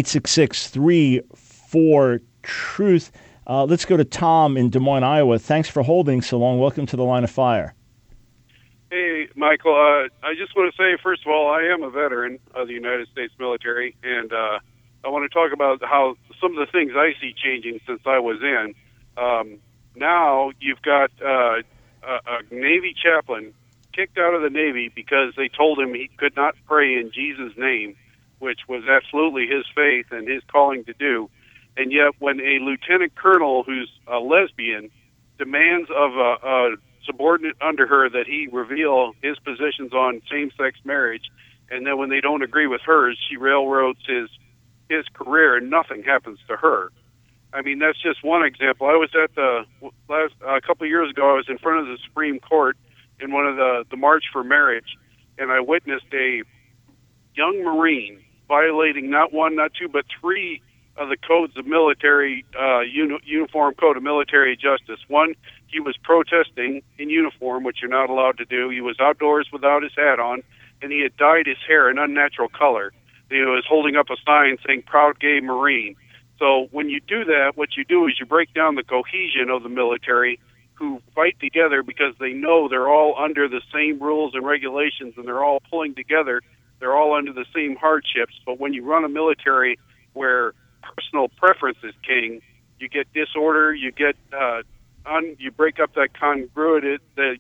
866-34-TRUTH. Let's go to Tom in Des Moines, Iowa. Thanks for holding so long. Welcome to the Line of Fire. Hey, Michael. I just want to say, first of all, I am a veteran of the United States military, and I want to talk about how some of the things I see changing since I was in. Now you've got a Navy chaplain kicked out of the Navy because they told him he could not pray in Jesus' name, which was absolutely his faith and his calling to do. And yet when a lieutenant colonel who's a lesbian demands of a subordinate under her that he reveal his positions on same-sex marriage, and then when they don't agree with hers, she railroads his career and nothing happens to her. I mean, that's just one example. I was at a couple of years ago, I was in front of the Supreme Court in one of the March for Marriage, and I witnessed a young Marine violating not one, not two, but three of the codes of military, Uniform Code of Military Justice. One, he was protesting in uniform, which you're not allowed to do. He was outdoors without his hat on, and he had dyed his hair an unnatural color. He was holding up a sign saying, "Proud Gay Marine." So when you do that, what you do is you break down the cohesion of the military, who fight together because they know they're all under the same rules and regulations, and they're all pulling together. They're all under the same hardships. But when you run a military where personal preference is king, you get disorder, you get you break up that congruity, the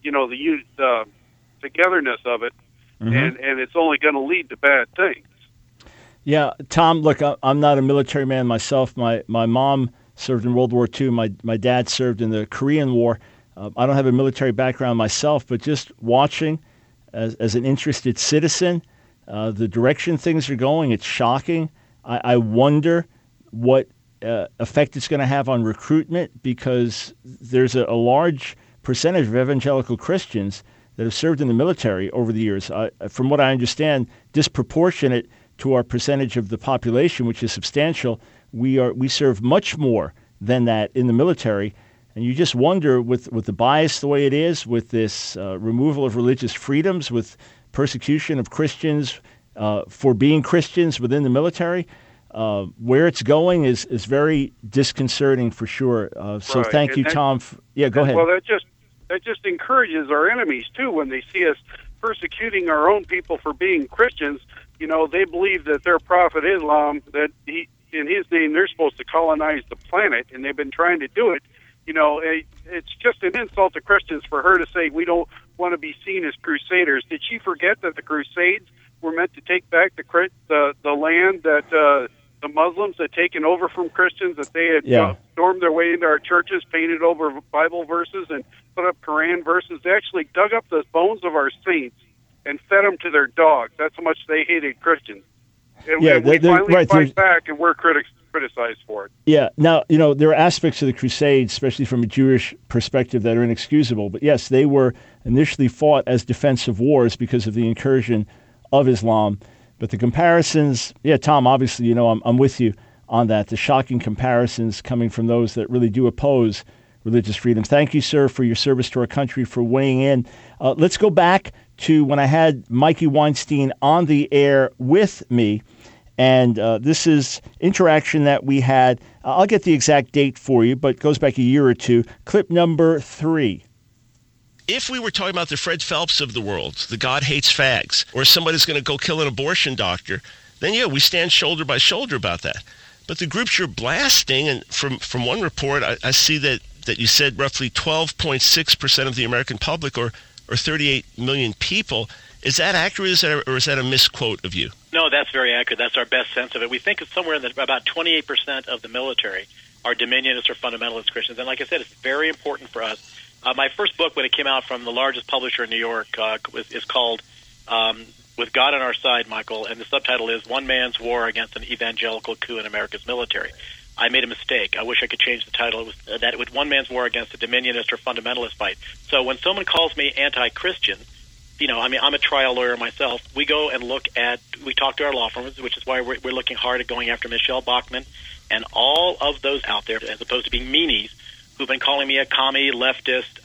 togetherness of it, and it's only going to lead to bad things. Yeah, Tom, look, I'm not a military man myself. My mom served in World War II. My dad served in the Korean War. I don't have a military background myself, but just watching as an interested citizen, the direction things are going, it's shocking. I wonder what effect it's going to have on recruitment, because there's a large percentage of evangelical Christians that have served in the military over the years. From what I understand, disproportionate to our percentage of the population, which is substantial. We serve much more than that in the military. And you just wonder, with the bias the way it is, with this removal of religious freedoms, with persecution of Christians for being Christians within the military, where it's going is very disconcerting for sure. So right. Thank you, Tom. Go ahead. Well, that just encourages our enemies too when they see us persecuting our own people for being Christians. You know, they believe that their prophet Islam, that in his name they're supposed to colonize the planet, and they've been trying to do it. You know, it's just an insult to Christians for her to say we don't want to be seen as crusaders. Did she forget that the Crusades were meant to take back the land that the Muslims had taken over from Christians, that they had stormed their way into our churches, painted over Bible verses, and put up Quran verses? They actually dug up the bones of our saints and fed them to their dogs. That's how much they hated Christians. And we finally fight back, and we're criticized for it. Yeah. Now, there are aspects of the Crusades, especially from a Jewish perspective, that are inexcusable. But yes, they were initially fought as defensive wars because of the incursion of Islam. But the comparisons, Tom, obviously, I'm with you on that. The shocking comparisons coming from those that really do oppose religious freedom. Thank you, sir, for your service to our country, for weighing in. Let's go back to when I had Mikey Weinstein on the air with me. And this is interaction that we had. I'll get the exact date for you, but it goes back a year or two. Clip number 3. If we were talking about the Fred Phelps of the world, the God hates fags, or somebody's going to go kill an abortion doctor, then we stand shoulder by shoulder about that. But the groups you're blasting, and from one report, I see that you said roughly 12.6% of the American public, or 38 million people. Is that accurate, or is that a misquote of you? No, that's very accurate. That's our best sense of it. We think it's somewhere in about 28% of the military are Dominionist or fundamentalist Christians. And like I said, it's very important for us. My first book, when it came out from the largest publisher in New York, is called With God on Our Side, Michael, and the subtitle is One Man's War Against an Evangelical Coup in America's Military. I made a mistake. I wish I could change the title. It was One Man's War Against a Dominionist or Fundamentalist Fight. So when someone calls me anti-Christian, I'm a trial lawyer myself. We go and we talk to our law firms, which is why we're looking hard at going after Michelle Bachmann and all of those out there, as opposed to being meanies who've been calling me a commie, leftist,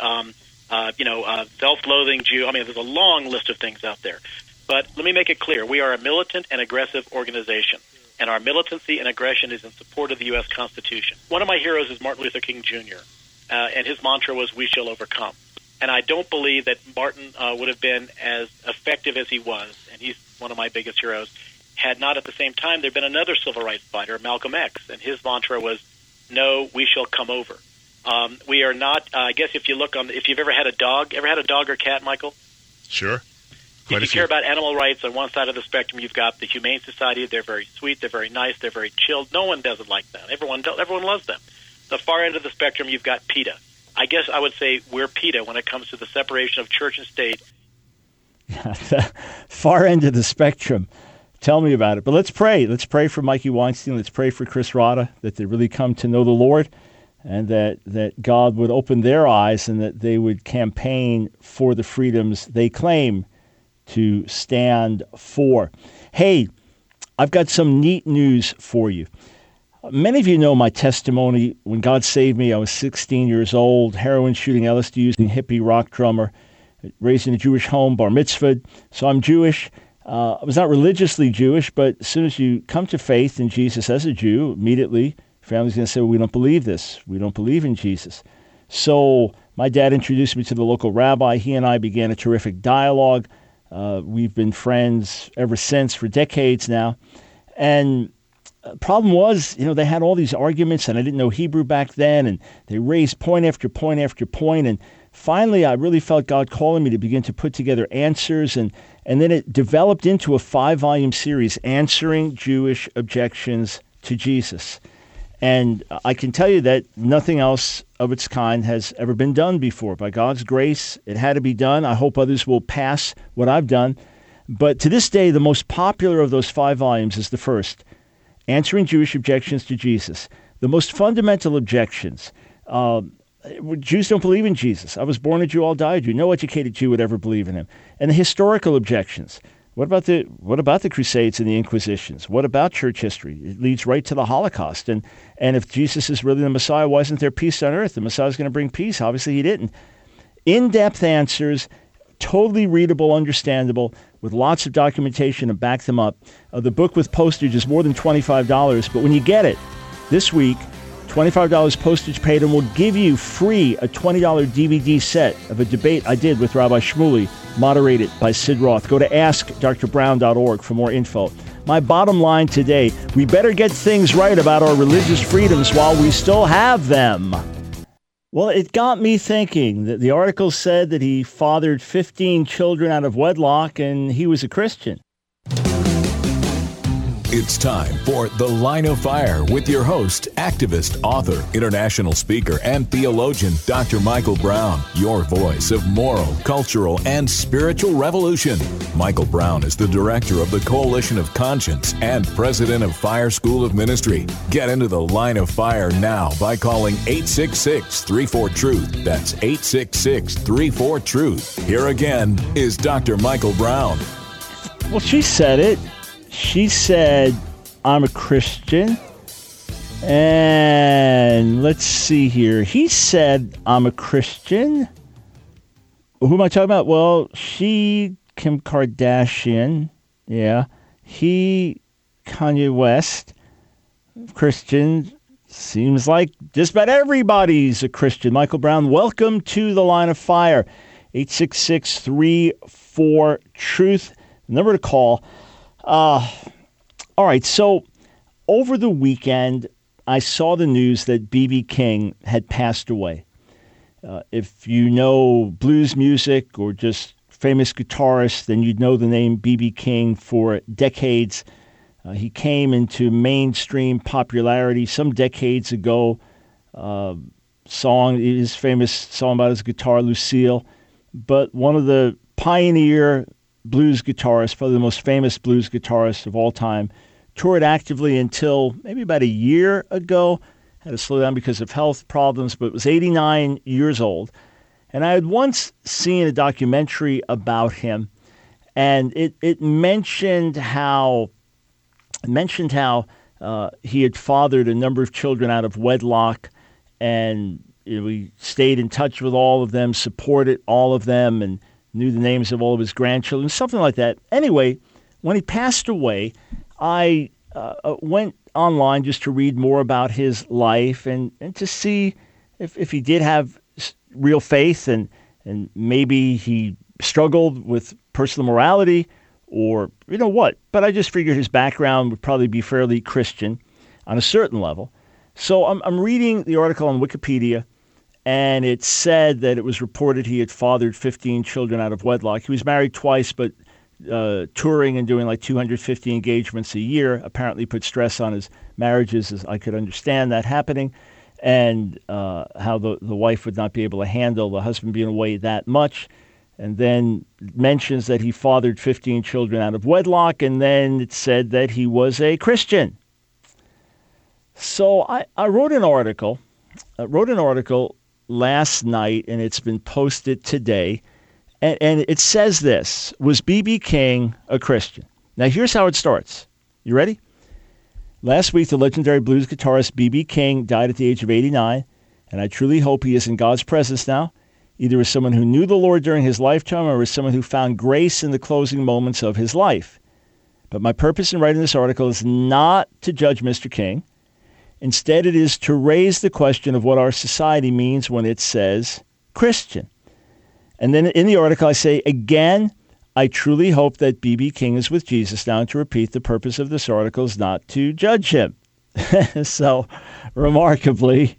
self-loathing Jew. There's a long list of things out there. But let me make it clear. We are a militant and aggressive organization, and our militancy and aggression is in support of the U.S. Constitution. One of my heroes is Martin Luther King Jr., and his mantra was, "We shall overcome." And I don't believe that Martin would have been as effective as he was, and he's one of my biggest heroes, had not at the same time there been another civil rights fighter, Malcolm X, and his mantra was, "No, we shall come over." We are not, I guess if you've ever had a dog or cat, Michael? Sure. If you care about animal rights, on one side of the spectrum, you've got the Humane Society. They're very sweet, they're very nice, they're very chilled. No one doesn't like that. Everyone loves them. The far end of the spectrum, you've got PETA. I guess I would say we're PETA when it comes to the separation of church and state. The far end of the spectrum. Tell me about it. But let's pray. Let's pray for Mikey Weinstein. Let's pray for Chris Rada, that they really come to know the Lord, and that God would open their eyes and that they would campaign for the freedoms they claim to stand for. Hey, I've got some neat news for you. Many of you know my testimony. When God saved me, I was 16 years old, heroin shooting, LSD using hippie rock drummer, raised in a Jewish home, bar mitzvahed. So I'm Jewish. I was not religiously Jewish, but as soon as you come to faith in Jesus as a Jew, immediately family's going to say, well, we don't believe this. We don't believe in Jesus. So my dad introduced me to the local rabbi. He and I began a terrific dialogue. We've been friends ever since, for decades now. And problem was, they had all these arguments, and I didn't know Hebrew back then, and they raised point after point after point, and finally I really felt God calling me to begin to put together answers, and then it developed into a 5-volume series, Answering Jewish Objections to Jesus. And I can tell you that nothing else of its kind has ever been done before. By God's grace, it had to be done. I hope others will pass what I've done. But to this day, the most popular of those 5 volumes is the first, Answering Jewish Objections to Jesus. The most fundamental objections. Jews don't believe in Jesus. I was born a Jew, I'll die a Jew. No educated Jew would ever believe in him. And the historical objections. What about the Crusades and the Inquisitions? What about church history? It leads right to the Holocaust. And if Jesus is really the Messiah, why isn't there peace on earth? The Messiah is going to bring peace. Obviously, he didn't. In-depth answers, totally readable, understandable, with lots of documentation to back them up. The book with postage is more than $25, but when you get it this week, $25 postage paid, and we'll give you free a $20 DVD set of a debate I did with Rabbi Shmuley, moderated by Sid Roth. Go to askdrbrown.org for more info. My bottom line today, we better get things right about our religious freedoms while we still have them. Well, it got me thinking. That the article said that he fathered 15 children out of wedlock and he was a Christian. It's time for The Line of Fire with your host, activist, author, international speaker, and theologian, Dr. Michael Brown, your voice of moral, cultural, and spiritual revolution. Michael Brown is the director of the Coalition of Conscience and president of Fire School of Ministry. Get into The Line of Fire now by calling 866-34-TRUTH. That's 866-34-TRUTH. Here again is Dr. Michael Brown. Well, she said it. She said, I'm a Christian. And let's see here. He said, I'm a Christian. Who am I talking about? Well, she, Kim Kardashian. Yeah. He, Kanye West. Christian. Seems like just about everybody's a Christian. Michael Brown, welcome to The Line of Fire. 866-34-TRUTH. The number to call. All right, so over the weekend, I saw the news that B.B. King had passed away. If you know blues music or just famous guitarists, then you'd know the name B.B. King for decades. He came into mainstream popularity some decades ago. His famous song about his guitar, Lucille. But one of the pioneer blues guitarist, probably the most famous blues guitarist of all time, toured actively until maybe about a year ago, had to slow down because of health problems, but was 89 years old. And I had once seen a documentary about him, and it mentioned how he had fathered a number of children out of wedlock, and we stayed in touch with all of them, supported all of them, and knew the names of all of his grandchildren, something like that. Anyway, when he passed away, I went online just to read more about his life and to see if he did have real faith and maybe he struggled with personal morality or you know what. But I just figured his background would probably be fairly Christian on a certain level. So I'm reading the article on Wikipedia, and it said that it was reported he had fathered 15 children out of wedlock. He was married twice, but touring and doing like 250 engagements a year apparently put stress on his marriages, as I could understand that happening, and how the wife would not be able to handle the husband being away that much. And then mentions that he fathered 15 children out of wedlock, and then it said that he was a Christian. So I wrote an article last night, and it's been posted today, and it says this: was B.B. King a Christian? Now here's how it starts. You ready? Last week, the legendary blues guitarist B.B. King died at the age of 89, and I truly hope he is in God's presence now, either as someone who knew the Lord during his lifetime or as someone who found grace in the closing moments of his life. But my purpose in writing this article is not to judge Mr. King. Instead, it is to raise the question of what our society means when it says Christian. And then in the article, I say, again, I truly hope that B.B. King is with Jesus now. And to repeat, the purpose of this article is not to judge him. So, remarkably,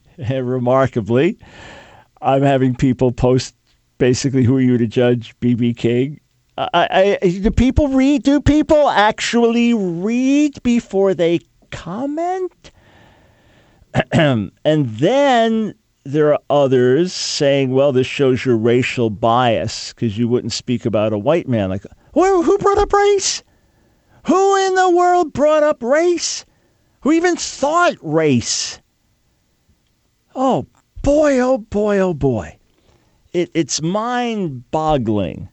I'm having people post basically, who are you to judge B.B. King? Do people actually read before they comment? And then there are others saying, well, this shows your racial bias because you wouldn't speak about a white man. Like, who brought up race? Who in the world brought up race? Who even thought race? Oh, boy, oh, boy, oh, boy. It's mind-boggling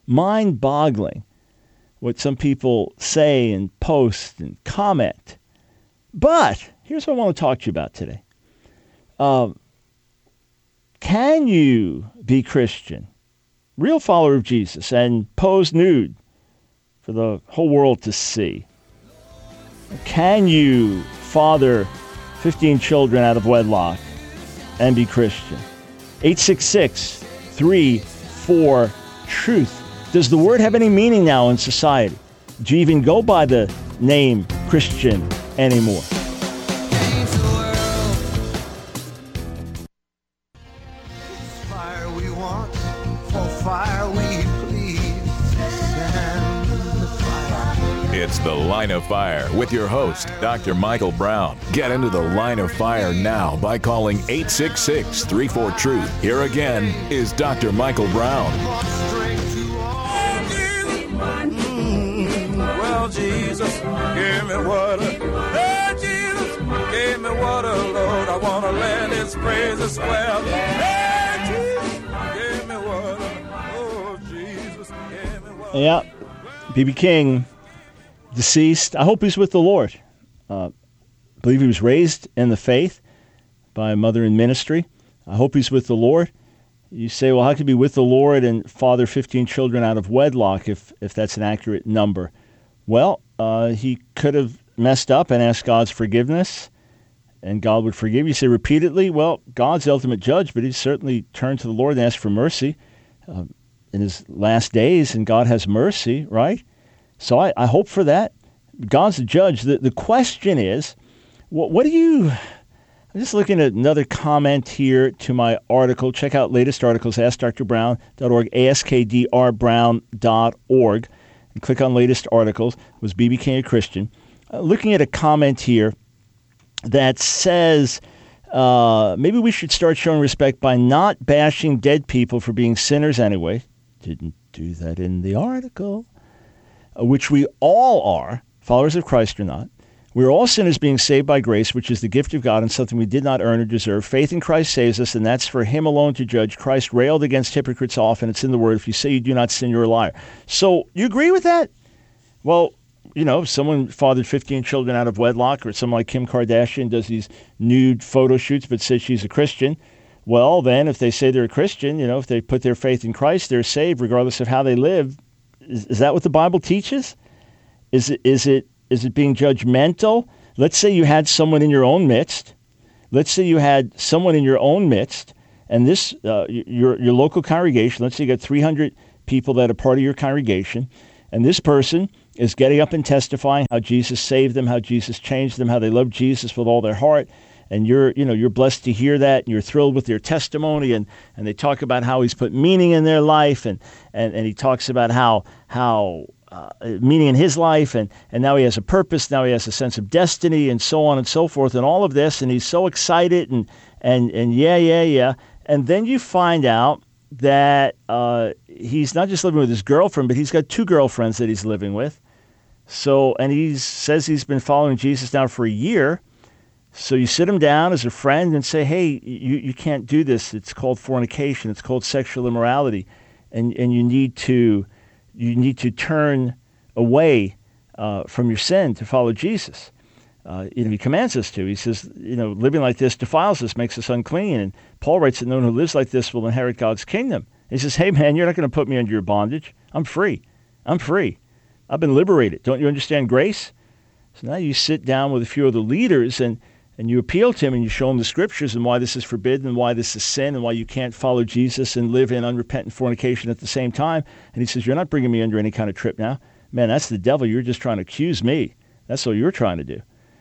what some people say and post and comment. But here's what I want to talk to you about today. Can you be Christian, real follower of Jesus, and pose nude for the whole world to see? Can you father 15 children out of wedlock and be Christian? 866-34-TRUTH. Does the word have any meaning now in society? Do you even go by the name Christian anymore? It's The Line of Fire with your host, Dr. Michael Brown. Get into the Line of Fire now by calling 866-34-TRUTH. Here again is Dr. Michael Brown. Well, Jesus gave me water. Oh, Jesus gave me water, Lord. I want to let his praises swell. Oh, Jesus gave me water. Oh, Jesus gave me water. Yeah, B.B. King, deceased. I hope he's with the Lord. I believe he was raised in the faith by a mother in ministry. I hope he's with the Lord. You say, well, how could he be with the Lord and father 15 children out of wedlock if that's an accurate number? Well, he could have messed up and asked God's forgiveness, and God would forgive. You say repeatedly, well, God's the ultimate judge, but he certainly turned to the Lord and asked for mercy in his last days, and God has mercy, right? So I hope for that. God's the judge. The question is, what do you... I'm just looking at another comment here to my article. Check out latest articles, AskDrBrown.org, AskDrBrown.org, and click on latest articles. Was B.B. King a Christian? Looking at a comment here that says maybe we should start showing respect by not bashing dead people for being sinners anyway. Didn't do that in the article. Which we all are, followers of Christ or not. We are all sinners being saved by grace, which is the gift of God and something we did not earn or deserve. Faith in Christ saves us, and that's for him alone to judge. Christ railed against hypocrites often. It's in the word. If you say you do not sin, you're a liar. So you agree with that? Well, you know, if someone fathered 15 children out of wedlock, or someone like Kim Kardashian does these nude photo shoots but says she's a Christian, well, then if they say they're a Christian, you know, if they put their faith in Christ, they're saved regardless of how they live. Is that what the Bible teaches? Is it being judgmental? Let's say you had someone in your own midst. And this your local congregation. Let's say you got 300 people that are part of your congregation, and this person is getting up and testifying how Jesus saved them, how Jesus changed them, how they love Jesus with all their heart. And you're blessed to hear that, and you're thrilled with their testimony, and they talk about how he's put meaning in their life, and he talks about how meaning in his life, and now he has a purpose, now he has a sense of destiny, and so on and so forth, and all of this, and he's so excited, and yeah. And then you find out that he's not just living with his girlfriend, but he's got 2 girlfriends that he's living with. So, and he says he's been following Jesus now for a year. So you sit him down as a friend and say, hey, you can't do this. It's called fornication. It's called sexual immorality. And you need to turn away from your sin to follow Jesus. He commands us to. He says, living like this defiles us, makes us unclean. And Paul writes that no one who lives like this will inherit God's kingdom. He says, hey, man, you're not going to put me under your bondage. I'm free. I've been liberated. Don't you understand grace? So now you sit down with a few of the leaders and you appeal to him and you show him the scriptures and why this is forbidden and why this is sin and why you can't follow Jesus and live in unrepentant fornication at the same time. And he says, you're not bringing me under any kind of trip now. Man, that's the devil. You're just trying to accuse me. That's all you're trying to do.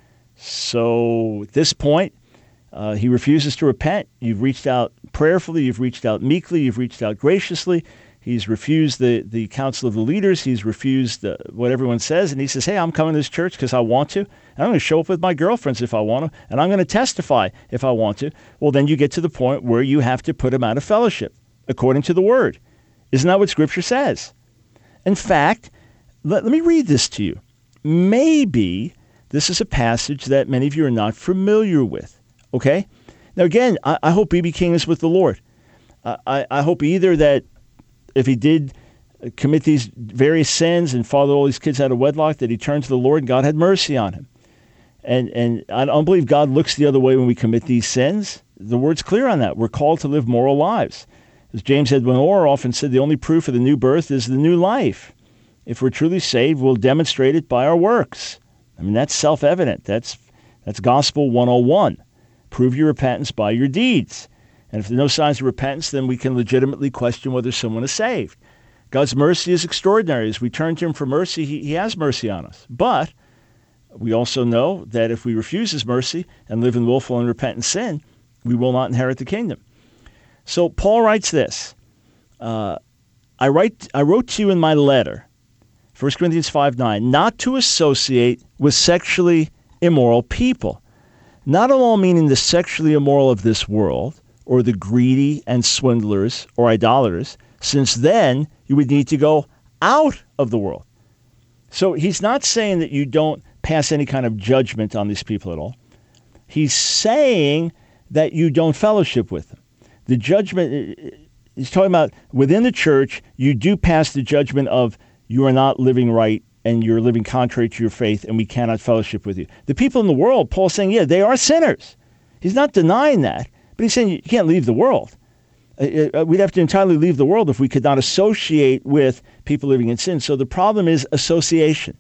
So at this point, he refuses to repent. You've reached out prayerfully. You've reached out meekly. You've reached out graciously. He's refused the counsel of the leaders. He's refused what everyone says. And he says, hey, I'm coming to this church because I want to. And I'm going to show up with my girlfriends if I want to. And I'm going to testify if I want to. Well, then you get to the point where you have to put him out of fellowship, according to the word. Isn't that what Scripture says? In fact, let me read this to you. Maybe this is a passage that many of you are not familiar with. Okay? Now, again, I hope B.B. King is with the Lord. I hope either that if he did commit these various sins and fathered all these kids out of wedlock, that he turned to the Lord and God had mercy on him. And I don't believe God looks the other way when we commit these sins. The word's clear on that. We're called to live moral lives. As James Edwin Orr often said, the only proof of the new birth is the new life. If we're truly saved, we'll demonstrate it by our works. I mean, that's self-evident. That's Gospel 101. Prove your repentance by your deeds. And if there are no signs of repentance, then we can legitimately question whether someone is saved. God's mercy is extraordinary. As we turn to him for mercy, he has mercy on us. But we also know that if we refuse his mercy and live in willful and repentant sin, we will not inherit the kingdom. So Paul writes this. I wrote to you in my letter, 1 Corinthians 5:9, not to associate with sexually immoral people. Not at all meaning the sexually immoral of this world, or the greedy and swindlers or idolaters, since then you would need to go out of the world. So he's not saying that you don't pass any kind of judgment on these people at all. He's saying that you don't fellowship with them. The judgment, he's talking about within the church, you do pass the judgment of you are not living right and you're living contrary to your faith and we cannot fellowship with you. The people in the world, Paul's saying, yeah, they are sinners. He's not denying that, but he's saying you can't leave the world. We'd have to entirely leave the world if we could not associate with people living in sin. So the problem is association.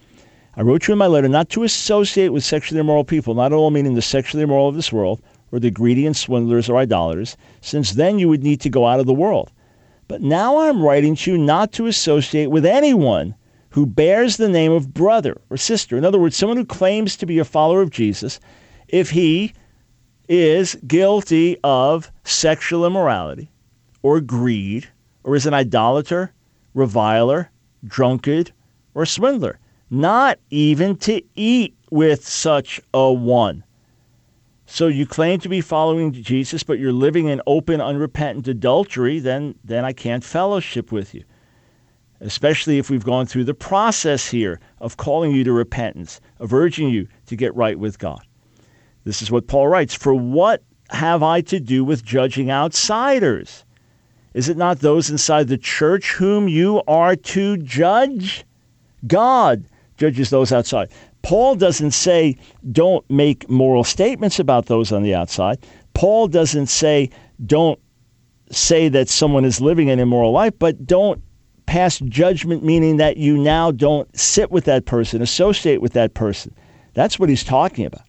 I wrote you in my letter not to associate with sexually immoral people, not at all meaning the sexually immoral of this world, or the greedy and swindlers or idolaters, since then you would need to go out of the world. But now I'm writing to you not to associate with anyone who bears the name of brother or sister. In other words, someone who claims to be a follower of Jesus, if he is guilty of sexual immorality or greed, or is an idolater, reviler, drunkard, or swindler, not even to eat with such a one. So you claim to be following Jesus, but you're living in open, unrepentant adultery, then I can't fellowship with you. Especially if we've gone through the process here of calling you to repentance, of urging you to get right with God. This is what Paul writes, for what have I to do with judging outsiders? Is it not those inside the church whom you are to judge? God judges those outside. Paul doesn't say don't make moral statements about those on the outside. Paul doesn't say don't say that someone is living an immoral life, but don't pass judgment, meaning that you now don't sit with that person, associate with that person. That's what he's talking about.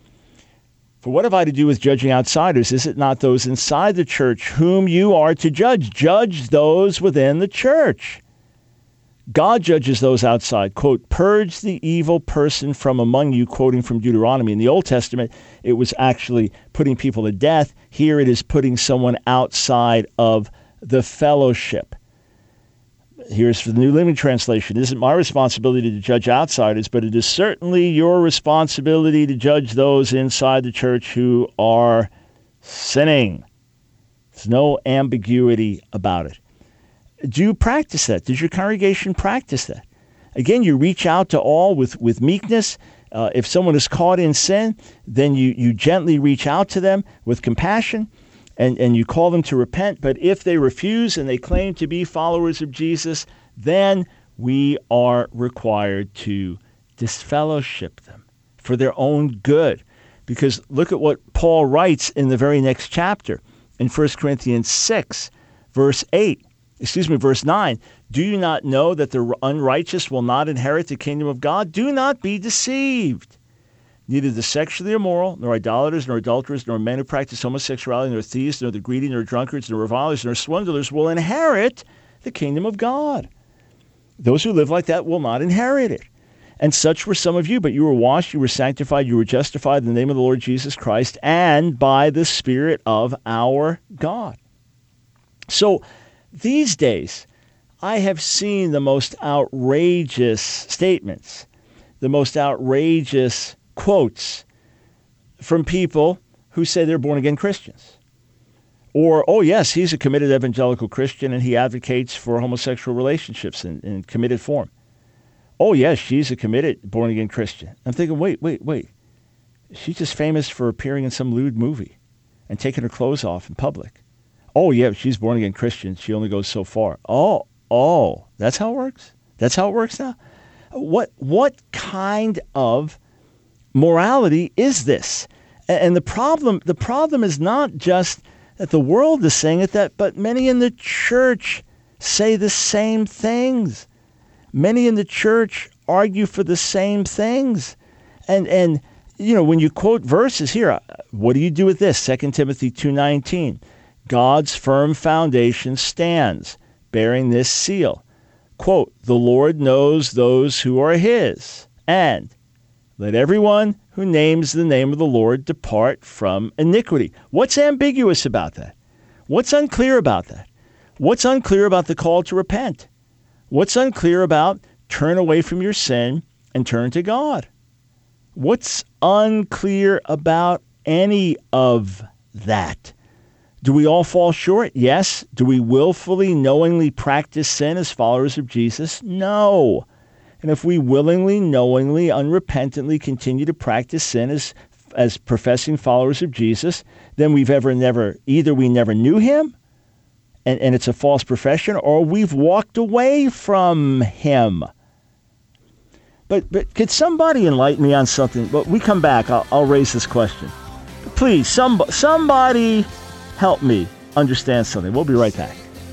For what have I to do with judging outsiders? Is it not those inside the church whom you are to judge? Judge those within the church. God judges those outside. Quote, purge the evil person from among you, quoting from Deuteronomy. In the Old Testament, it was actually putting people to death. Here it is putting someone outside of the fellowship. Here's for the New Living Translation. It isn't my responsibility to judge outsiders, but it is certainly your responsibility to judge those inside the church who are sinning. There's no ambiguity about it. Do you practice that? Does your congregation practice that? Again, you reach out to all with meekness. If someone is caught in sin, then you gently reach out to them with compassion. And you call them to repent. But if they refuse and they claim to be followers of Jesus, then we are required to disfellowship them for their own good. Because look at what Paul writes in the very next chapter in 1 Corinthians 6, verse 9. Do you not know that the unrighteous will not inherit the kingdom of God? Do not be deceived. Neither the sexually immoral, nor idolaters, nor adulterers, nor men who practice homosexuality, nor thieves, nor the greedy, nor drunkards, nor revilers, nor swindlers will inherit the kingdom of God. Those who live like that will not inherit it. And such were some of you, but you were washed, you were sanctified, you were justified in the name of the Lord Jesus Christ, and by the Spirit of our God. So these days, I have seen the most outrageous statements, the most outrageous quotes from people who say they're born-again Christians. Or, oh yes, he's a committed evangelical Christian and he advocates for homosexual relationships in committed form. Oh yes, she's a committed born-again Christian. I'm thinking, wait. She's just famous for appearing in some lewd movie and taking her clothes off in public. Oh yeah, she's born-again Christian. She only goes so far. Oh, that's how it works? That's how it works now? What kind of morality is this? And the problem is not just that the world is saying it, but many in the church say the same things. Many in the church argue for the same things. And you know, when you quote verses here, what do you do with this? 2 Timothy 2:19. God's firm foundation stands, bearing this seal. Quote, the Lord knows those who are his, and let everyone who names the name of the Lord depart from iniquity. What's ambiguous about that? What's unclear about that? What's unclear about the call to repent? What's unclear about turn away from your sin and turn to God. What's unclear about any of that? Do we all fall short? Yes. Do we willfully, knowingly practice sin as followers of Jesus? No. And if we willingly, knowingly, unrepentantly continue to practice sin as professing followers of Jesus, then either we never knew him, and it's a false profession, or we've walked away from him. But could somebody enlighten me on something? But we come back, I'll raise this question. Please, somebody help me understand something. We'll be right back.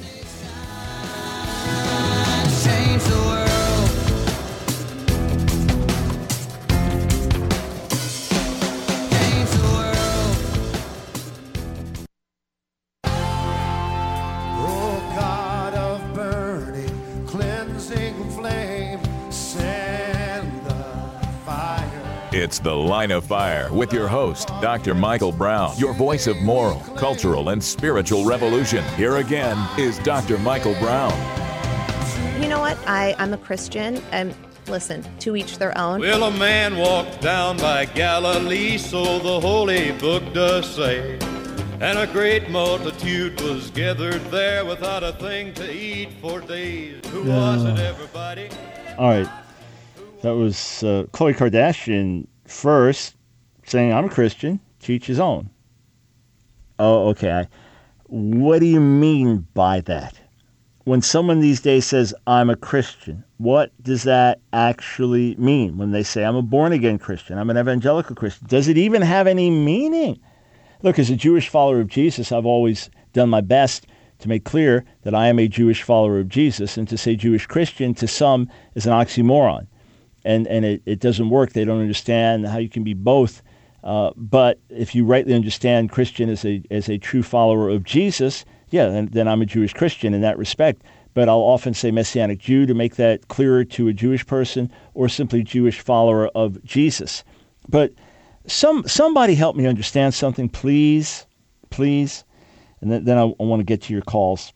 It's The Line of Fire with your host, Dr. Michael Brown, your voice of moral, cultural, and spiritual revolution. Here again is Dr. Michael Brown. You know what? I'm a Christian, and listen, to each their own. Well, a man walked down by Galilee, so the Holy Book does say, and a great multitude was gathered there without a thing to eat for days. Who was it, everybody? All right. That was Khloe Kardashian first saying, I'm a Christian, to each his own. Oh, okay. What do you mean by that? When someone these days says, I'm a Christian, what does that actually mean? When they say, I'm a born-again Christian, I'm an evangelical Christian, does it even have any meaning? Look, as a Jewish follower of Jesus, I've always done my best to make clear that I am a Jewish follower of Jesus, and to say Jewish Christian to some is an oxymoron. And it doesn't work. They don't understand how you can be both. But if you rightly understand Christian as a true follower of Jesus, then I'm a Jewish Christian in that respect. But I'll often say Messianic Jew to make that clearer to a Jewish person, or simply Jewish follower of Jesus. But somebody help me understand something, please. And then I want to get to your calls.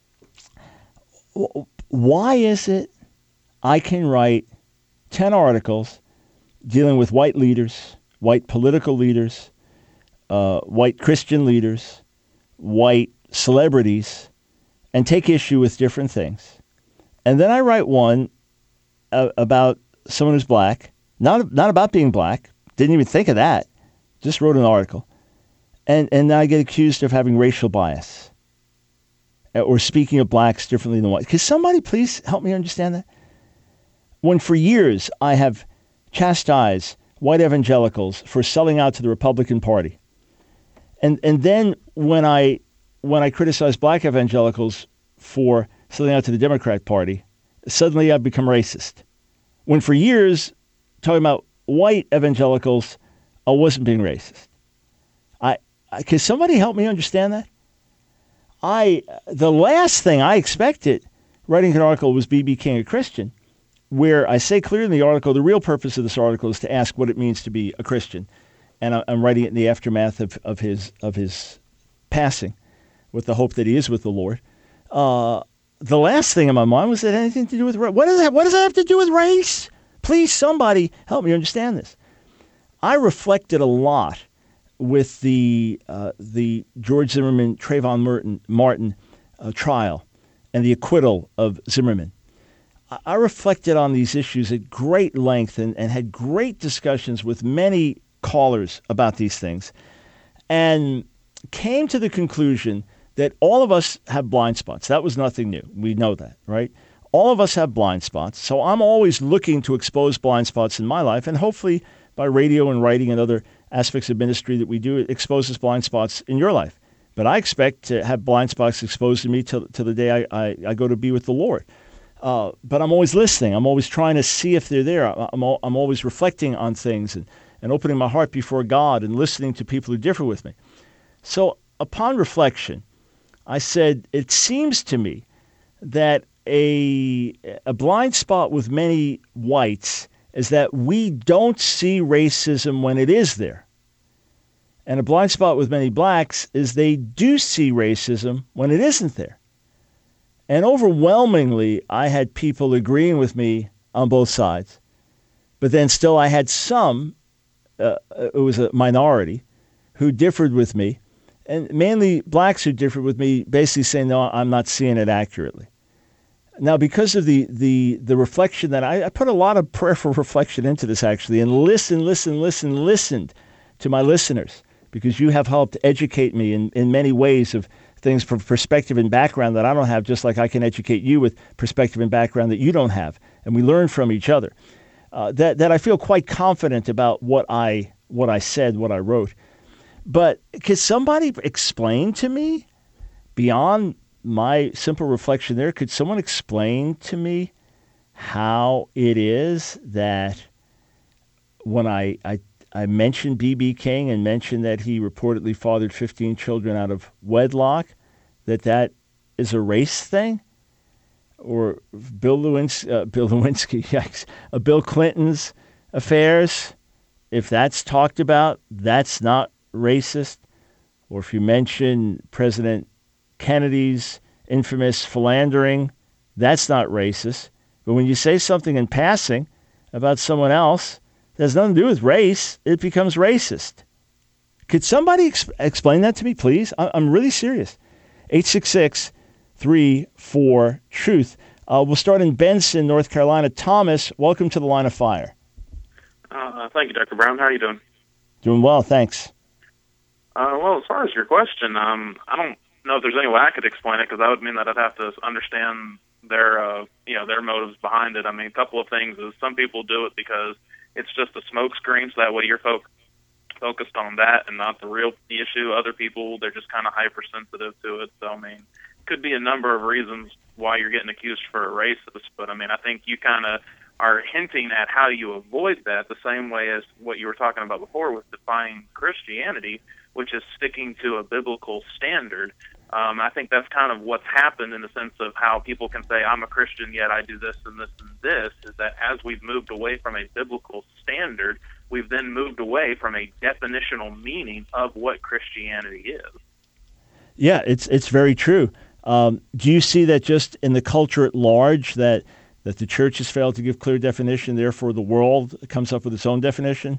Why is it I can write 10 articles dealing with white leaders, white political leaders, white Christian leaders, white celebrities, and take issue with different things? And then I write one about someone who's black, not about being black, didn't even think of that, just wrote an article, and then I get accused of having racial bias or speaking of blacks differently than whites. Could somebody please help me understand that? When for years I have chastised white evangelicals for selling out to the Republican Party, and then when I criticize black evangelicals for selling out to the Democrat Party, suddenly I've become racist. When for years talking about white evangelicals, I wasn't being racist. Can somebody help me understand that? The last thing I expected writing an article was B.B. King a Christian, where I say clearly in the article, the real purpose of this article is to ask what it means to be a Christian. And I'm writing it in the aftermath of his passing, with the hope that he is with the Lord. The last thing in my mind was that anything to do with race. What does that have to do with race? Please, somebody help me understand this. I reflected a lot with the George Zimmerman, Trayvon Martin trial and the acquittal of Zimmerman. I reflected on these issues at great length and had great discussions with many callers about these things, and came to the conclusion that all of us have blind spots. That was nothing new. We know that, right? All of us have blind spots. So I'm always looking to expose blind spots in my life, and hopefully by radio and writing and other aspects of ministry that we do, it exposes blind spots in your life. But I expect to have blind spots exposed to me till the day I go to be with the Lord. But I'm always listening. I'm always trying to see if they're there. I'm always reflecting on things and opening my heart before God and listening to people who differ with me. So upon reflection, I said, it seems to me that a blind spot with many whites is that we don't see racism when it is there. And a blind spot with many blacks is they do see racism when it isn't there. And overwhelmingly, I had people agreeing with me on both sides. But then still I had some, it was a minority, who differed with me, and mainly blacks who differed with me, basically saying, no, I'm not seeing it accurately. Now, because of the reflection that I put a lot of prayerful reflection into this, actually, and listened to my listeners, because you have helped educate me in many ways of things from perspective and background that I don't have, just like I can educate you with perspective and background that you don't have. And we learn from each other. That I feel quite confident about what I said, what I wrote. But could somebody explain to me, beyond my simple reflection there, could someone explain to me how it is that when I mentioned B.B. King and mentioned that he reportedly fathered 15 children out of wedlock, that is a race thing? Or Bill Lewinsky, yikes, Bill Clinton's affairs, if that's talked about, that's not racist? Or if you mention President Kennedy's infamous philandering, that's not racist. But when you say something in passing about someone else that has nothing to do with race, it becomes racist. Could somebody explain that to me, please? I'm really serious. 866-34-TRUTH. We'll start in Benson, North Carolina. Thomas, welcome to the Line of Fire. Thank you, Dr. Brown. How are you doing? Doing well, thanks. Well, as far as your question, I don't know if there's any way I could explain it, because that would mean that I'd have to understand their motives behind it. I mean, a couple of things is some people do it because it's just a smokescreen, so that way you're focused on that and not the real issue. Other people, they're just kind of hypersensitive to it. So, I mean, could be a number of reasons why you're getting accused for a racist, but I mean, I think you kind of are hinting at how you avoid that the same way as what you were talking about before with defining Christianity, which is sticking to a biblical standard. I think that's kind of what's happened in the sense of how people can say, I'm a Christian, yet I do this and this and this, is that as we've moved away from a biblical standard, we've then moved away from a definitional meaning of what Christianity is. Yeah, it's very true. Do you see that just in the culture at large, that the church has failed to give clear definition, therefore the world comes up with its own definition?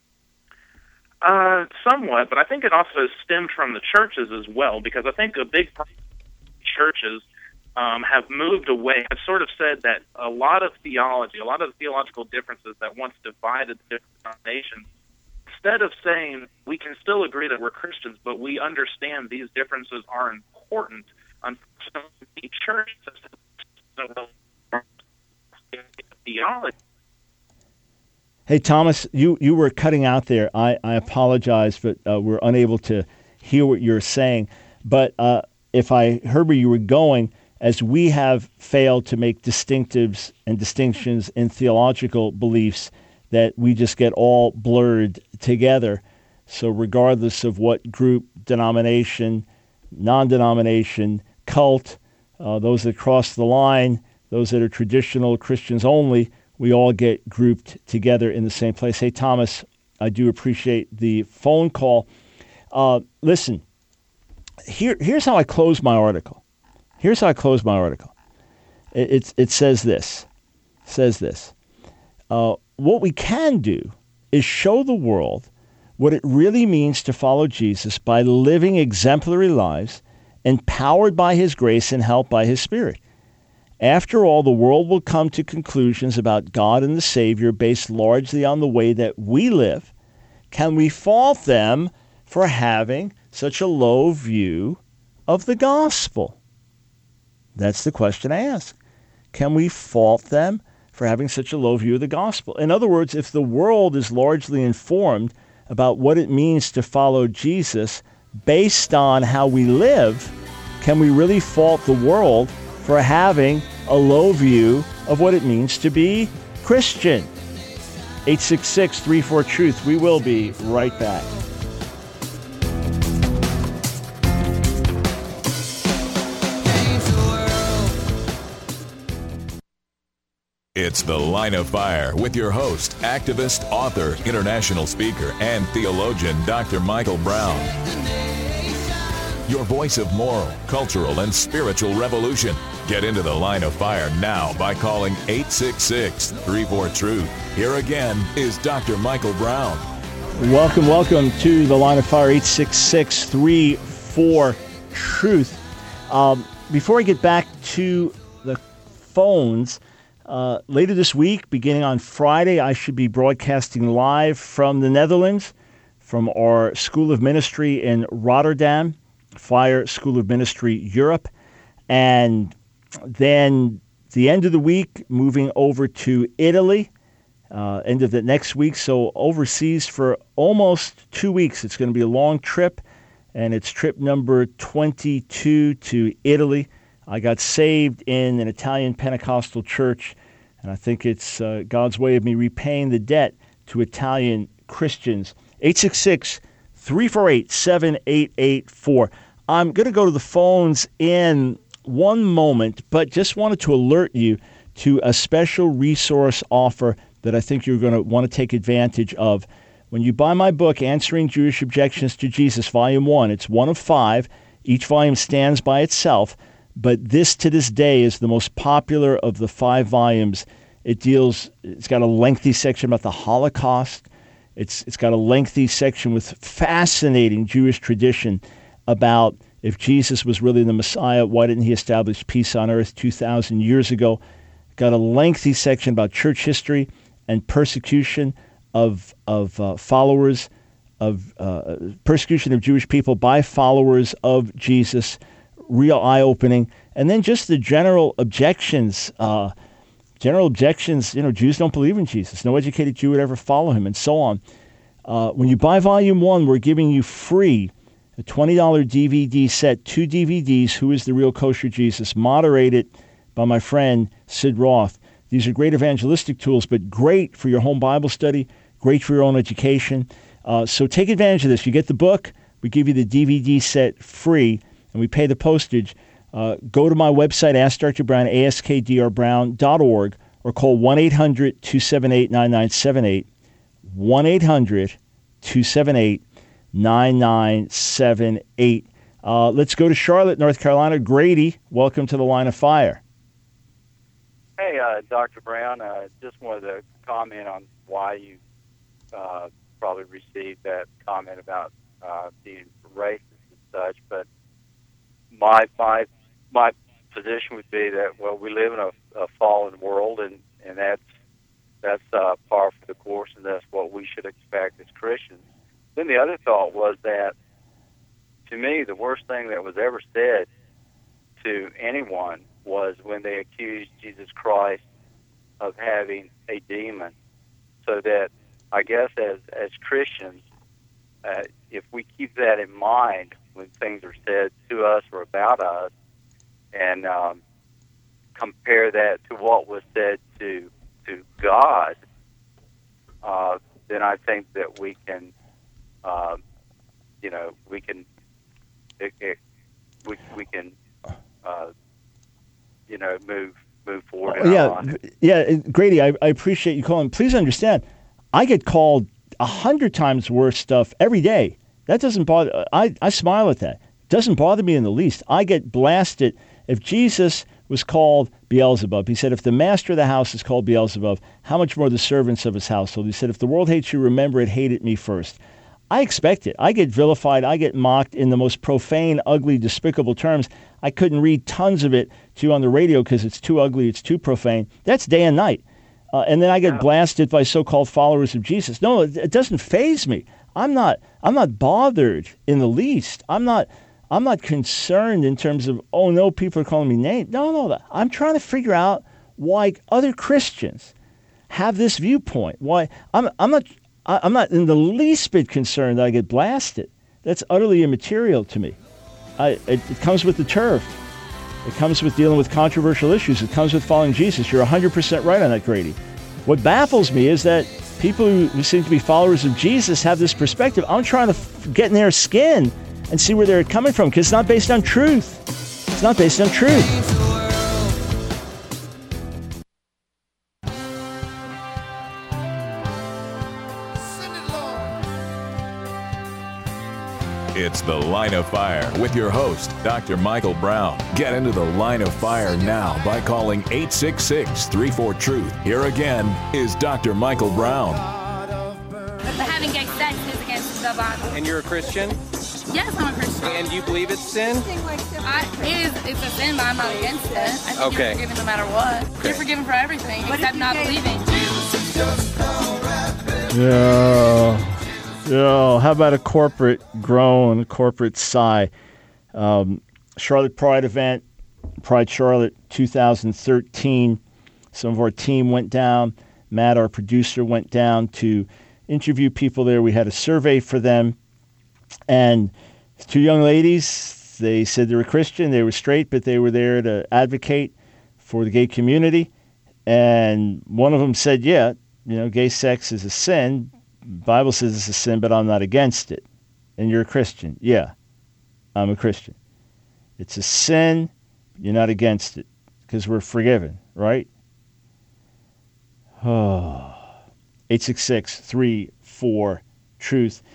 Somewhat, but I think it also stemmed from the churches as well, because I think a big part of churches have moved away. I've sort of said that a lot of theology, a lot of the theological differences that once divided the different denominations, instead of saying we can still agree that we're Christians, but we understand these differences are important, unfortunately, churches have theology. Hey, Thomas, you were cutting out there. I apologize, but we're unable to hear what you're saying. But if I heard where you were going, as we have failed to make distinctives and distinctions in theological beliefs, that we just get all blurred together. So regardless of what group, denomination, non-denomination, cult, those that cross the line, those that are traditional Christians only, we all get grouped together in the same place. Hey, Thomas, I do appreciate the phone call. Listen, here's how I close my article. It says this. What we can do is show the world what it really means to follow Jesus by living exemplary lives, empowered by his grace and helped by his Spirit. After all, the world will come to conclusions about God and the Savior based largely on the way that we live. Can we fault them for having such a low view of the gospel? That's the question I ask. Can we fault them for having such a low view of the gospel? In other words, if the world is largely informed about what it means to follow Jesus based on how we live, can we really fault the world for having a low view of what it means to be Christian? 866-34-TRUTH. We will be right back. It's The Line of Fire with your host, activist, author, international speaker, and theologian, Dr. Michael Brown. Your voice of moral, cultural, and spiritual revolution. Get into the line of fire now by calling 866-34-TRUTH. Here again is Dr. Michael Brown. Welcome to the line of fire, 866-34-TRUTH. Before I get back to the phones, later this week, beginning on Friday, I should be broadcasting live from the Netherlands, from our School of Ministry in Rotterdam, Fire School of Ministry Europe, and then the end of the week, moving over to Italy, end of the next week, so overseas for almost 2 weeks. It's going to be a long trip, and it's trip number 22 to Italy. I got saved in an Italian Pentecostal church, and I think it's God's way of me repaying the debt to Italian Christians. 866-348-7884. I'm going to go to the phones in one moment, but just wanted to alert you to a special resource offer that I think you're going to want to take advantage of. When you buy my book, Answering Jewish Objections to Jesus, Volume 1, it's one of 5. Each volume stands by itself, but this to this day is the most popular of the 5 volumes. It's got a lengthy section about the Holocaust. It's got a lengthy section with fascinating Jewish tradition about if Jesus was really the Messiah, why didn't he establish peace on earth 2,000 years ago? Got a lengthy section about church history and persecution of followers of persecution of Jewish people by followers of Jesus. Real eye-opening. And then just the general objections. Jews don't believe in Jesus. No educated Jew would ever follow him, and so on. When you buy Volume 1, we're giving you free a $20 DVD set, 2 DVDs, Who is the Real Kosher Jesus, moderated by my friend Sid Roth. These are great evangelistic tools, but great for your home Bible study, great for your own education. So take advantage of this. You get the book, we give you the DVD set free, and we pay the postage. Go to my website, Ask Dr. Brown, askdrbrown.org, or call 1-800-278-9978, 1-800-278-9978. Let's go to Charlotte, North Carolina. Grady, welcome to the line of fire. Hey, Dr. Brown, just wanted to comment on why you probably received that comment about being racist and such, but my position would be that, well, we live in a fallen world, and that's par for the course, and that's what we should expect as Christians. Then the other thought was that, to me, the worst thing that was ever said to anyone was when they accused Jesus Christ of having a demon. So that, I guess, as Christians, if we keep that in mind when things are said to us or about us, and compare that to what was said to God, then I think that we can, move forward. Yeah, Grady, I appreciate you calling. Please understand, I get called 100 times worse stuff every day. That doesn't bother. I smile at that. It doesn't bother me in the least. I get blasted. If Jesus was called Beelzebub, he said, if the master of the house is called Beelzebub, how much more the servants of his household? He said, if the world hates you, remember it hated me first. I expect it. I get vilified. I get mocked in the most profane, ugly, despicable terms. I couldn't read tons of it to you on the radio because it's too ugly, it's too profane. That's day and night. And then I get blasted by so-called followers of Jesus. No, it doesn't faze me. I'm not bothered in the least. I'm not concerned in terms of, oh no, people are calling me names. No. I'm trying to figure out why other Christians have this viewpoint. Why I'm not in the least bit concerned that I get blasted. That's utterly immaterial to me. It comes with the turf. It comes with dealing with controversial issues. It comes with following Jesus. You're 100% right on that, Grady. What baffles me is that people who seem to be followers of Jesus have this perspective. I'm trying to get in their skin and see where they're coming from, because it's not based on truth. It's not based on truth. It's The Line of Fire with your host, Dr. Michael Brown. Get into The Line of Fire now by calling 866-34-TRUTH. Here again is Dr. Michael Brown. But having gay sex is against the Bible. And you're a Christian? Yes, I'm a Christian. And you believe it's sin? It's a sin, but I'm not against it. I think Okay. you're forgiven no matter what. Okay. You're forgiven for everything except not believing. Yeah. How about a corporate groan, a corporate sigh? Charlotte Pride event, Pride Charlotte 2013. Some of our team went down. Matt, our producer, went down to interview people there. We had a survey for them. And 2 young ladies, they said they were Christian, they were straight, but they were there to advocate for the gay community. And one of them said, yeah, gay sex is a sin. The Bible says it's a sin, but I'm not against it. And you're a Christian. Yeah, I'm a Christian. It's a sin. You're not against it because we're forgiven, right? 866-34-TRUTH.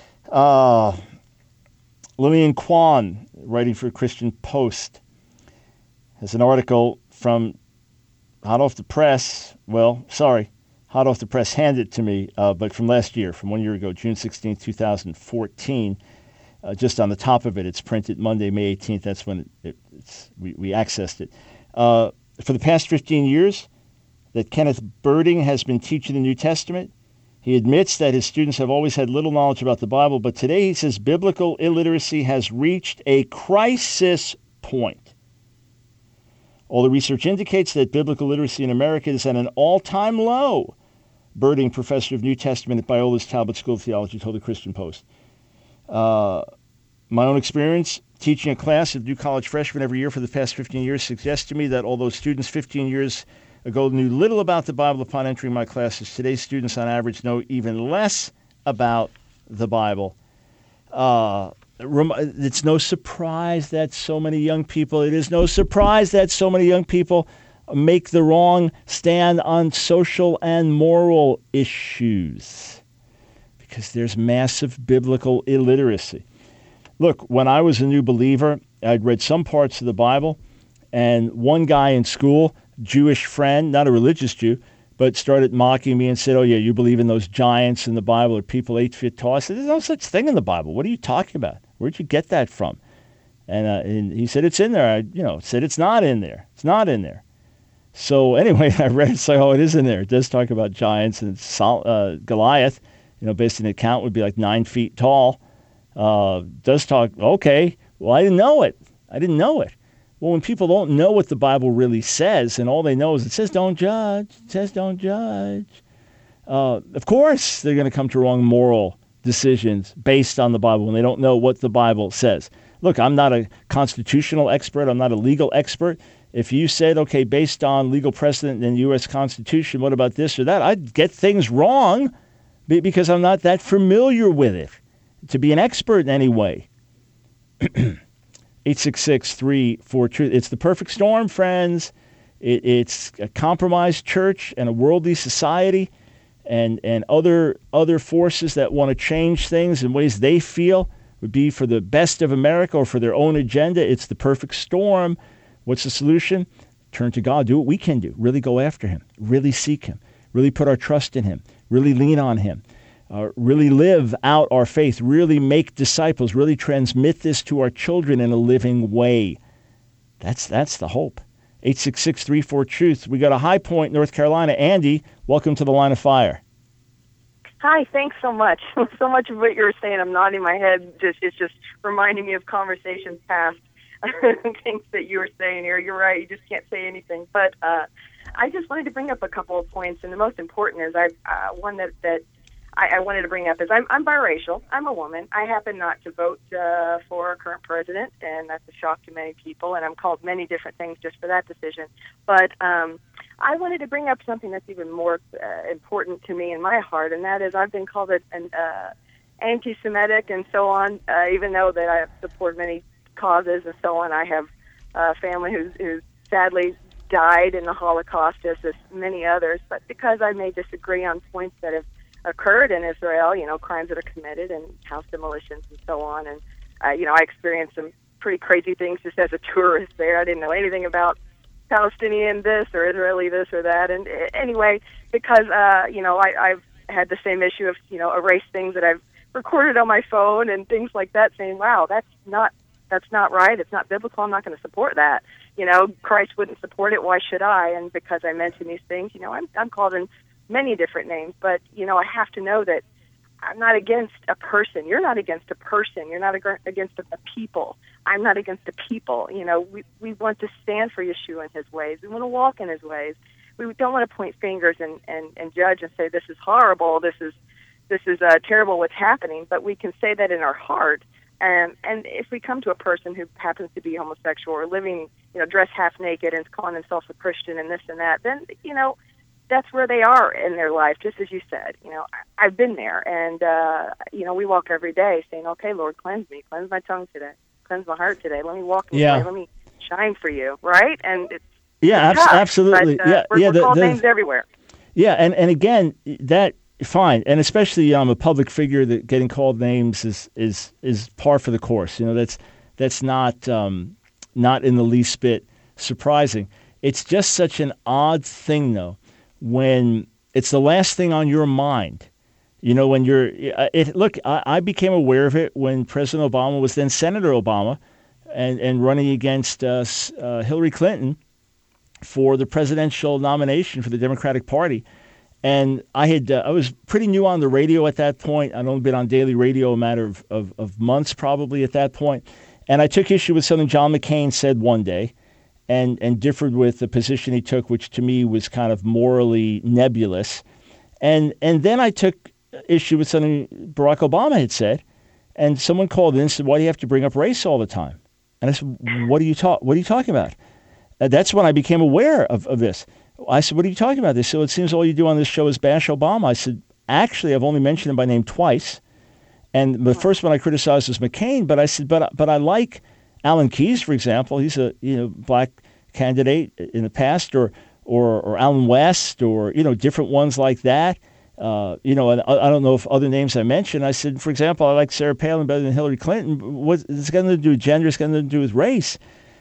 Lillian Kwan, writing for Christian Post, has an article from hot off the press. Hot off the press handed it to me, but from last year, from 1 year ago, June 16, 2014. Just on the top of it, it's printed Monday, May 18th. That's when we accessed it. For the past 15 years that Kenneth Birding has been teaching the New Testament, he admits that his students have always had little knowledge about the Bible, but today he says biblical illiteracy has reached a crisis point. All the research indicates that biblical literacy in America is at an all-time low. Birding, professor of New Testament at Biola's Talbot School of Theology, told the Christian Post. My own experience teaching a class of new college freshmen every year for the past 15 years suggests to me that although students 15 years ago knew little about the Bible upon entering my classes, today's students on average know even less about the Bible. It's no surprise that so many young people, make the wrong stand on social and moral issues because there's massive biblical illiteracy. Look, when I was a new believer, I'd read some parts of the Bible, and one guy in school, Jewish friend, not a religious Jew, but started mocking me and said, oh, yeah, you believe in those giants in the Bible or people 8 feet tall? I said, there's no such thing in the Bible. What are you talking about? Where'd you get that from? And he said, it's in there. I said, it's not in there. It's not in there. So anyway, I read it, it's like, oh, it is in there. It does talk about giants, and Goliath, based on the account, would be like 9 feet tall. Does talk, okay, well, I didn't know it. Well, when people don't know what the Bible really says, and all they know is it says don't judge, of course they're going to come to wrong moral decisions based on the Bible when they don't know what the Bible says. Look, I'm not a constitutional expert. I'm not a legal expert. If you said, okay, based on legal precedent in the U.S. Constitution, what about this or that? I'd get things wrong because I'm not that familiar with it to be an expert in any way. 866-34-TRUTH. It's the perfect storm, friends. It's a compromised church and a worldly society and other forces that want to change things in ways they feel would be for the best of America or for their own agenda. It's the perfect storm. What's the solution? Turn to God. Do what we can do. Really go after him. Really seek him. Really put our trust in him. Really lean on him. Really live out our faith. Really make disciples. Really transmit this to our children in a living way. That's the hope. 866-34-TRUTH. We got a High Point, North Carolina. Andy, welcome to the Line of Fire. Hi, thanks so much. So much of what you were saying, I'm nodding my head. It's just reminding me of conversations past. Things that you were saying here. You're right. You just can't say anything. But I just wanted to bring up a couple of points, and the most important is one that I wanted to bring up is I'm biracial. I'm a woman. I happen not to vote for our current president, and that's a shock to many people, and I'm called many different things just for that decision. But I wanted to bring up something that's even more important to me in my heart, and that is I've been called an anti-Semitic and so on, even though that I support many causes and so on. I have a family who sadly died in the Holocaust, as many others, but because I may disagree on points that have occurred in Israel, crimes that are committed and house demolitions and so on. And, I experienced some pretty crazy things just as a tourist there. I didn't know anything about Palestinian this or Israeli this or that. And anyway, because, I've had the same issue of, erase things that I've recorded on my phone and things like that, saying, wow, that's not right. It's not biblical. I'm not going to support that. Christ wouldn't support it. Why should I? And because I mention these things, I'm called in many different names, but, I have to know that I'm not against a person. You're not against a person. You're not against a people. I'm not against a people. We want to stand for Yeshua and his ways. We want to walk in his ways. We don't want to point fingers and judge and say, this is horrible. This is terrible what's happening. But we can say that in our heart. And if we come to a person who happens to be homosexual or living, dressed half naked and is calling himself a Christian and this and that, then, that's where they are in their life, just as you said. I've been there. And, we walk every day saying, okay, Lord, cleanse me. Cleanse my tongue today. Cleanse my heart today. Let me walk in your way. Let me shine for you, right? And it's tough, absolutely. But, we're called names everywhere. Yeah, and again, that... Fine, and especially a public figure that getting called names is par for the course. That's not in the least bit surprising. It's just such an odd thing, though, when it's the last thing on your mind. When you're look, I became aware of it when President Obama was then Senator Obama, and running against Hillary Clinton for the presidential nomination for the Democratic Party. And I was pretty new on the radio at that point. I'd only been on daily radio a matter of months probably at that point. And I took issue with something John McCain said one day and differed with the position he took, which to me was kind of morally nebulous. And then I took issue with something Barack Obama had said. And someone called in and said, why do you have to bring up race all the time? And I said, what are you talking about? That's when I became aware of this. I said, what are you talking about? They said, well, it seems all you do on this show is bash Obama. I said, actually, I've only mentioned him by name twice. And the first one I criticized was McCain, but I said, but I like Alan Keyes, for example. He's a black candidate in the past, or Alan West, or different ones like that. And I don't know if other names I mentioned. I said, for example, I like Sarah Palin better than Hillary Clinton. It's got nothing to do with gender. It's got nothing to do with race.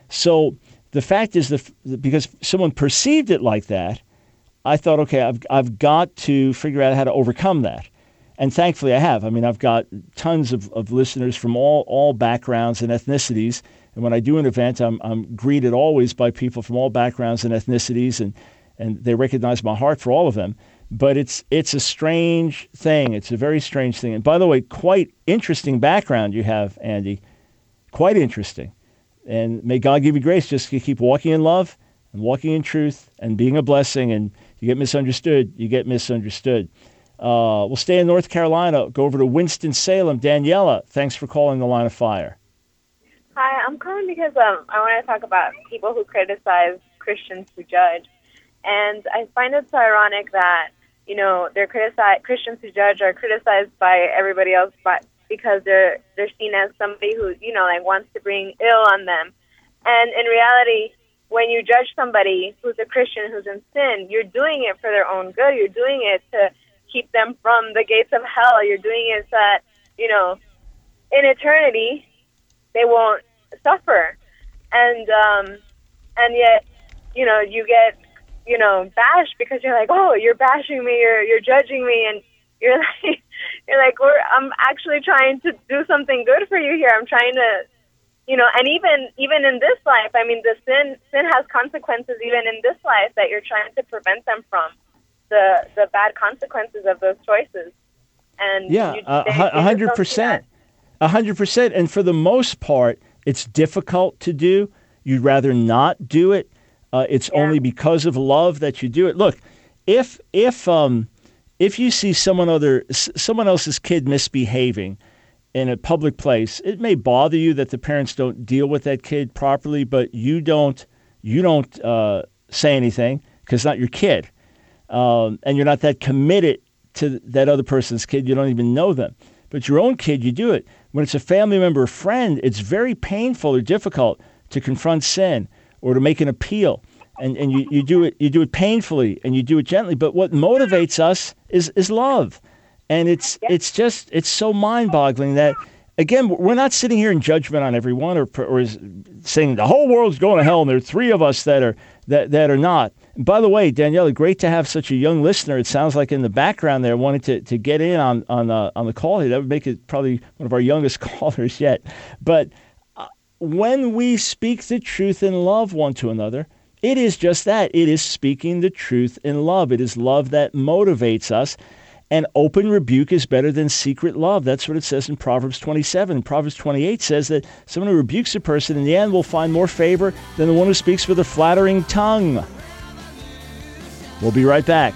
So the fact is because someone perceived it like that, I thought, okay, I've got to figure out how to overcome that. And thankfully I have. I mean, I've got tons of listeners from all backgrounds and ethnicities. And when I do an event, I'm greeted always by people from all backgrounds and ethnicities, and they recognize my heart for all of them. But it's a strange thing. It's a very strange thing. And by the way, quite interesting background you have, Andy. Quite interesting. And may God give you grace just to keep walking in love and walking in truth and being a blessing. And you get misunderstood, you get misunderstood. We'll stay in North Carolina, go over to Winston-Salem. Daniela, thanks for calling the Line of Fire. Hi, I'm calling because I want to talk about people who criticize Christians who judge. And I find it so ironic that, Christians who judge are criticized by everybody else because they're seen as somebody who, wants to bring ill on them. And in reality, when you judge somebody who's a Christian who's in sin, you're doing it for their own good. You're doing it to keep them from the gates of hell. You're doing it so that, in eternity, they won't suffer. And yet, you get, bashed because you're like, oh, you're bashing me, you're judging me, and you're like, I'm actually trying to do something good for you here. I'm trying to, and even in this life, I mean, the sin has consequences even in this life that you're trying to prevent them from, the bad consequences of those choices. And 100%. 100%. And for the most part, it's difficult to do. You'd rather not do it. It's only because of love that you do it. Look, if you see someone else's kid misbehaving in a public place, it may bother you that the parents don't deal with that kid properly, but you don't say anything because it's not your kid, and you're not that committed to that other person's kid. You don't even know them, but your own kid, you do it. When it's a family member or friend, it's very painful or difficult to confront sin or to make an appeal. And you do it painfully and you do it gently. But what motivates us is love. And it's so mind-boggling that, again, we're not sitting here in judgment on everyone or saying the whole world's going to hell and there are three of us that are not. And by the way, Daniela, great to have such a young listener. It sounds like in the background there wanting to get in on the call here. That would make it probably one of our youngest callers yet. But when we speak the truth in love one to another, it is just that. It is speaking the truth in love. It is love that motivates us. And open rebuke is better than secret love. That's what it says in Proverbs 27. Proverbs 28 says that someone who rebukes a person in the end will find more favor than the one who speaks with a flattering tongue. We'll be right back.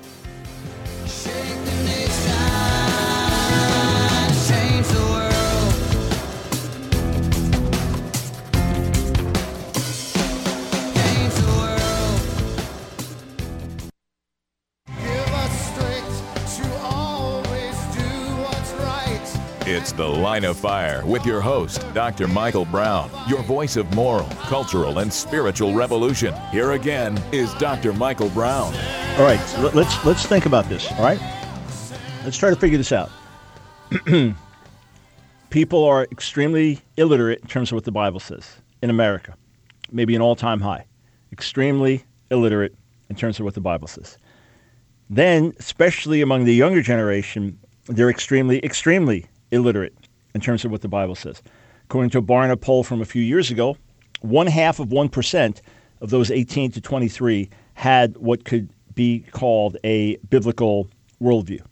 It's The Line of Fire with your host, Dr. Michael Brown, your voice of moral, cultural, and spiritual revolution. Here again is Dr. Michael Brown. All right, let's think about this, all right? Let's try to figure this out. People are extremely illiterate in terms of what the Bible says in America, maybe an all-time high. Extremely illiterate in terms of what the Bible says. Then, especially among the younger generation, they're extremely illiterate in terms of what the Bible says. According to a Barna poll from a few years ago, 0.5% of those 18 to 23 had what could be called a biblical worldview.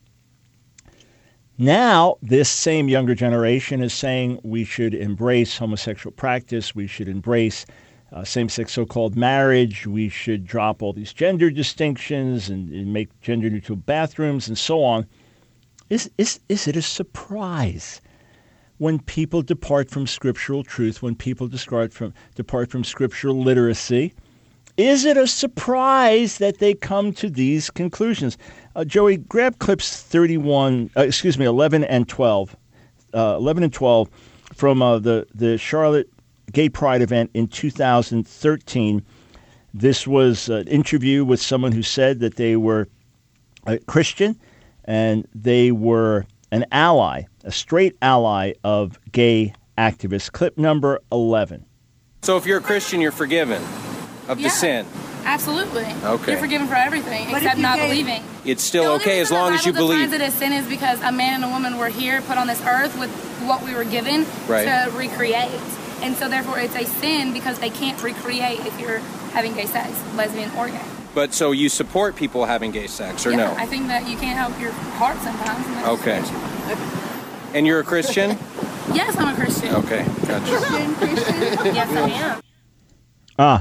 Now, this same younger generation is saying we should embrace homosexual practice, we should embrace same-sex so-called marriage, we should drop all these gender distinctions and make gender-neutral bathrooms and so on. Is it a surprise when people depart from scriptural truth, when people depart from scriptural literacy? Is it a surprise that they come to these conclusions? Joey, grab clips 11 and 12. 11 and 12 from the Charlotte Gay Pride event in 2013. This was an interview with someone who said that they were a Christian, and they were an ally, a straight ally of gay activists. Clip number 11. So if you're a Christian, you're forgiven of the sin? Absolutely. Okay. You're forgiven for everything except not believing. It's still okay as long as you believe. The Bible defines it as sin is because a man and a woman were here, put on this earth with what we were given to recreate. And so therefore it's a sin because they can't recreate if you're having gay sex, lesbian, or gay. But so you support people having gay sex, or no? I think that you can't help your heart sometimes. Okay. And you're a Christian? Yes, I'm a Christian. Okay, gotcha. Christian? Yes, I am.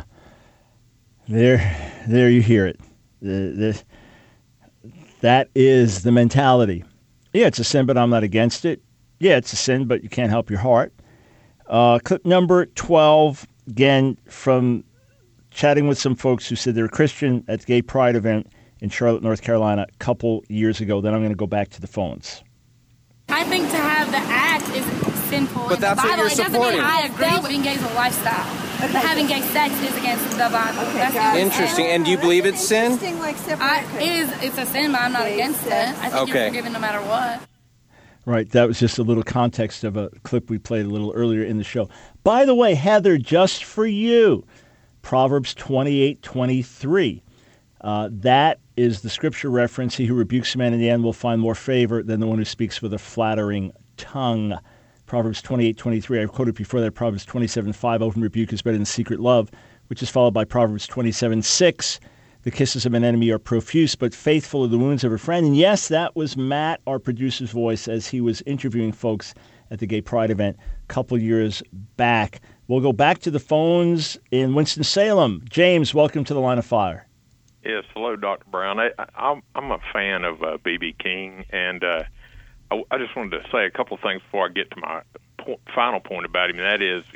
There you hear it. That is the mentality. Yeah, it's a sin, but I'm not against it. Yeah, it's a sin, but you can't help your heart. Clip number 12, again, from chatting with some folks who said they're a Christian at the Gay Pride event in Charlotte, North Carolina, a couple years ago. Then I'm going to go back to the phones. I think to have the act is sinful. But that's what you're supporting. It doesn't mean I agree with being gay is a lifestyle. But having gay sex is against the Bible. Okay, interesting. And do you believe it's sin? It's a sin, but I'm not against it. I think you're forgiven no matter what. Right, that was just a little context of a clip we played a little earlier in the show. By the way, Heather, just for you, Proverbs 28:23. That is the scripture reference. He who rebukes a man in the end will find more favor than the one who speaks with a flattering tongue. Proverbs 28:23. I quoted before that. Proverbs 27:5. Open rebuke is better than secret love, which is followed by Proverbs 27:6. The kisses of an enemy are profuse, but faithful are the wounds of a friend. And yes, that was Matt, our producer's voice, as he was interviewing folks at the Gay Pride event a couple years back. We'll go back to the phones in Winston-Salem. James, welcome to the Line of Fire. Yes, hello, Dr. Brown. I'm a fan of B.B. King, and I just wanted to say a couple of things before I get to my final point about him. And that is,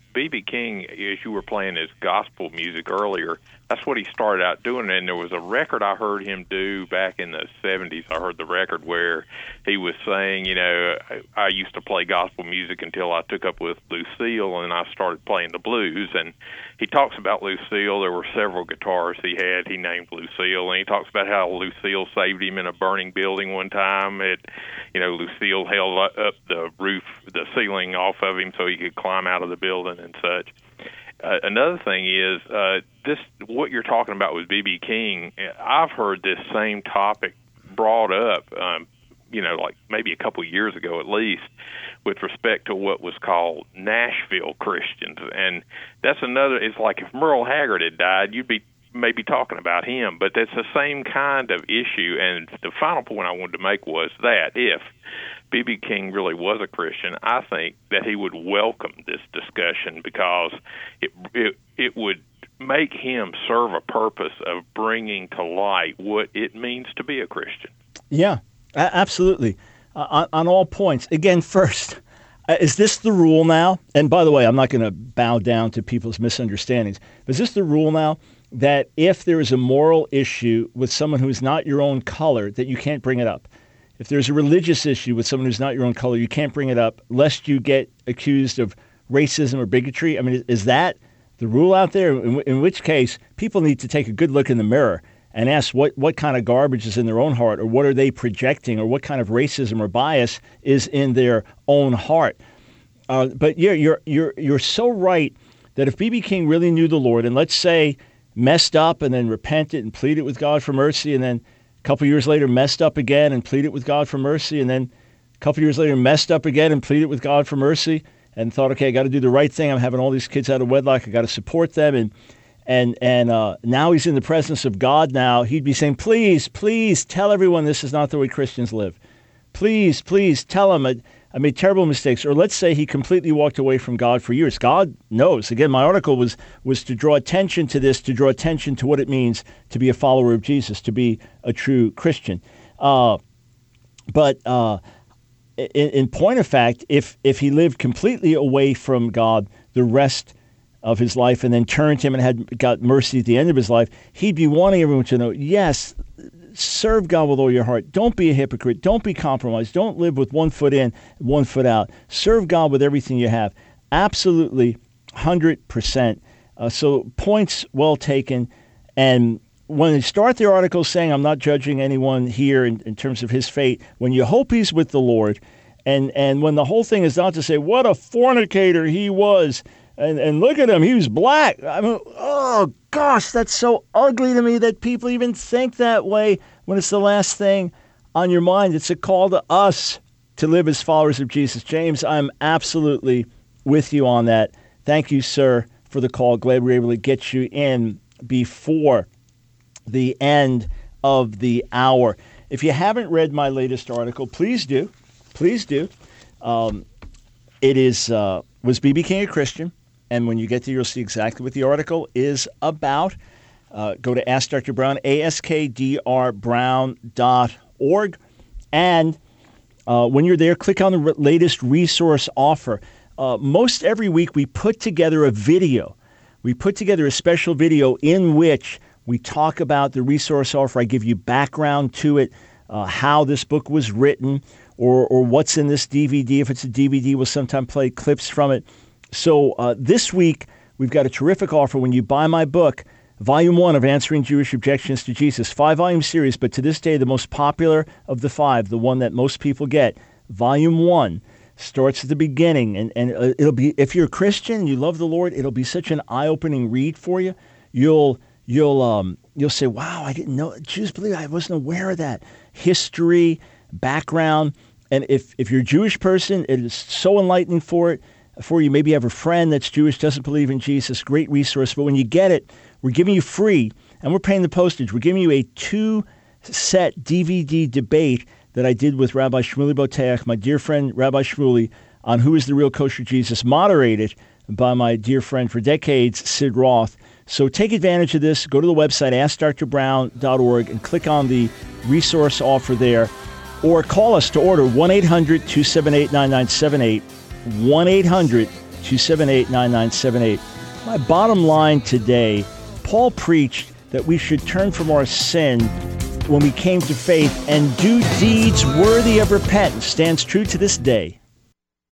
B.B. King, as you were playing his gospel music earlier, that's what he started out doing. And there was a record I heard him do back in the 70s. I heard the record where he was saying, you know, I used to play gospel music until I took up with Lucille, and I started playing the blues. And he talks about Lucille. There were several guitars he had. He named Lucille. And he talks about how Lucille saved him in a burning building one time. Lucille held up the roof, the ceiling off of him so he could climb out of the building and such. Another thing is what you're talking about with B.B. King. I've heard this same topic brought up, like maybe a couple of years ago at least, with respect to what was called Nashville Christians. And that's it's like if Merle Haggard had died, you'd be maybe talking about him, but that's the same kind of issue. And the final point I wanted to make was that if B.B. King really was a Christian, I think that he would welcome this discussion because it would make him serve a purpose of bringing to light what it means to be a Christian. Yeah, absolutely. On all points. Again, first, is this the rule now? And by the way, I'm not going to bow down to people's misunderstandings. But is this the rule now that if there is a moral issue with someone who is not your own color, that you can't bring it up? If there's a religious issue with someone who's not your own color, you can't bring it up lest you get accused of racism or bigotry? I mean, is that the rule out there? In which case, people need to take a good look in the mirror and ask what kind of garbage is in their own heart, or what are they projecting, or what kind of racism or bias is in their own heart. But yeah, you're so right that if B.B. King really knew the Lord, and let's say messed up and then repented and pleaded with God for mercy, and then a couple years later messed up again and pleaded with God for mercy, and then a couple years later messed up again and pleaded with God for mercy, and thought, okay, I got to do the right thing. I'm having all these kids out of wedlock. I got to support them, and now he's in the presence of God. Now he'd be saying, please tell everyone this is not the way Christians live. Please tell them I made terrible mistakes. Or let's say he completely walked away from God for years. God knows. Again, my article was to draw attention to this, to draw attention to what it means to be a follower of Jesus, to be a true Christian. But in point of fact, if he lived completely away from God the rest of his life and then turned to him and had got mercy at the end of his life, he'd be wanting everyone to know, yes, serve God with all your heart. Don't be a hypocrite. Don't be compromised. Don't live with 1 foot in, 1 foot out. Serve God with everything you have. Absolutely, 100%. So points well taken. And when they start their article saying, I'm not judging anyone here in terms of his fate, when you hope he's with the Lord, and when the whole thing is not to say, what a fornicator he was, and look at him, he was black. I mean, oh, gosh, that's so ugly to me that people even think that way when it's the last thing on your mind. It's a call to us to live as followers of Jesus. James, I'm absolutely with you on that. Thank you, sir, for the call. Glad we were able to get you in before the end of the hour. If you haven't read my latest article, please do. Please do. It is, was B.B. King a Christian? And when you get there, you'll see exactly what the article is about. Go to Ask Dr. Brown, askdrbrown.org. And when you're there, click on the latest resource offer. Most every week, we put together a video. We put together a special video in which we talk about the resource offer. I give you background to it, how this book was written, or what's in this DVD. If it's a DVD, we'll sometimes play clips from it. So this week, we've got a terrific offer. When you buy my book, Volume 1 of Answering Jewish Objections to Jesus, 5-volume series, but to this day, the most popular of the 5, the one that most people get, Volume 1, starts at the beginning. And it'll be, if you're a Christian and you love the Lord, it'll be such an eye-opening read for you. You'll say, wow, I didn't know. Jews believe, I wasn't aware of that. History, background. And if you're a Jewish person, it is so enlightening for you. Maybe you have a friend that's Jewish, doesn't believe in Jesus, great resource. But when you get it, we're giving you free, and we're paying the postage. We're giving you a 2-set DVD debate that I did with Rabbi Shmuley Boteach, my dear friend Rabbi Shmuley, on who is the real kosher Jesus, moderated by my dear friend for decades, Sid Roth. So take advantage of this. Go to the website, AskDrBrown.org, and click on the resource offer there. Or call us to order 1-800-278-9978, 1-800-278-9978. 888-278-9978. My bottom line today, Paul preached that we should turn from our sin when we came to faith and do deeds worthy of repentance. Stands true to this day.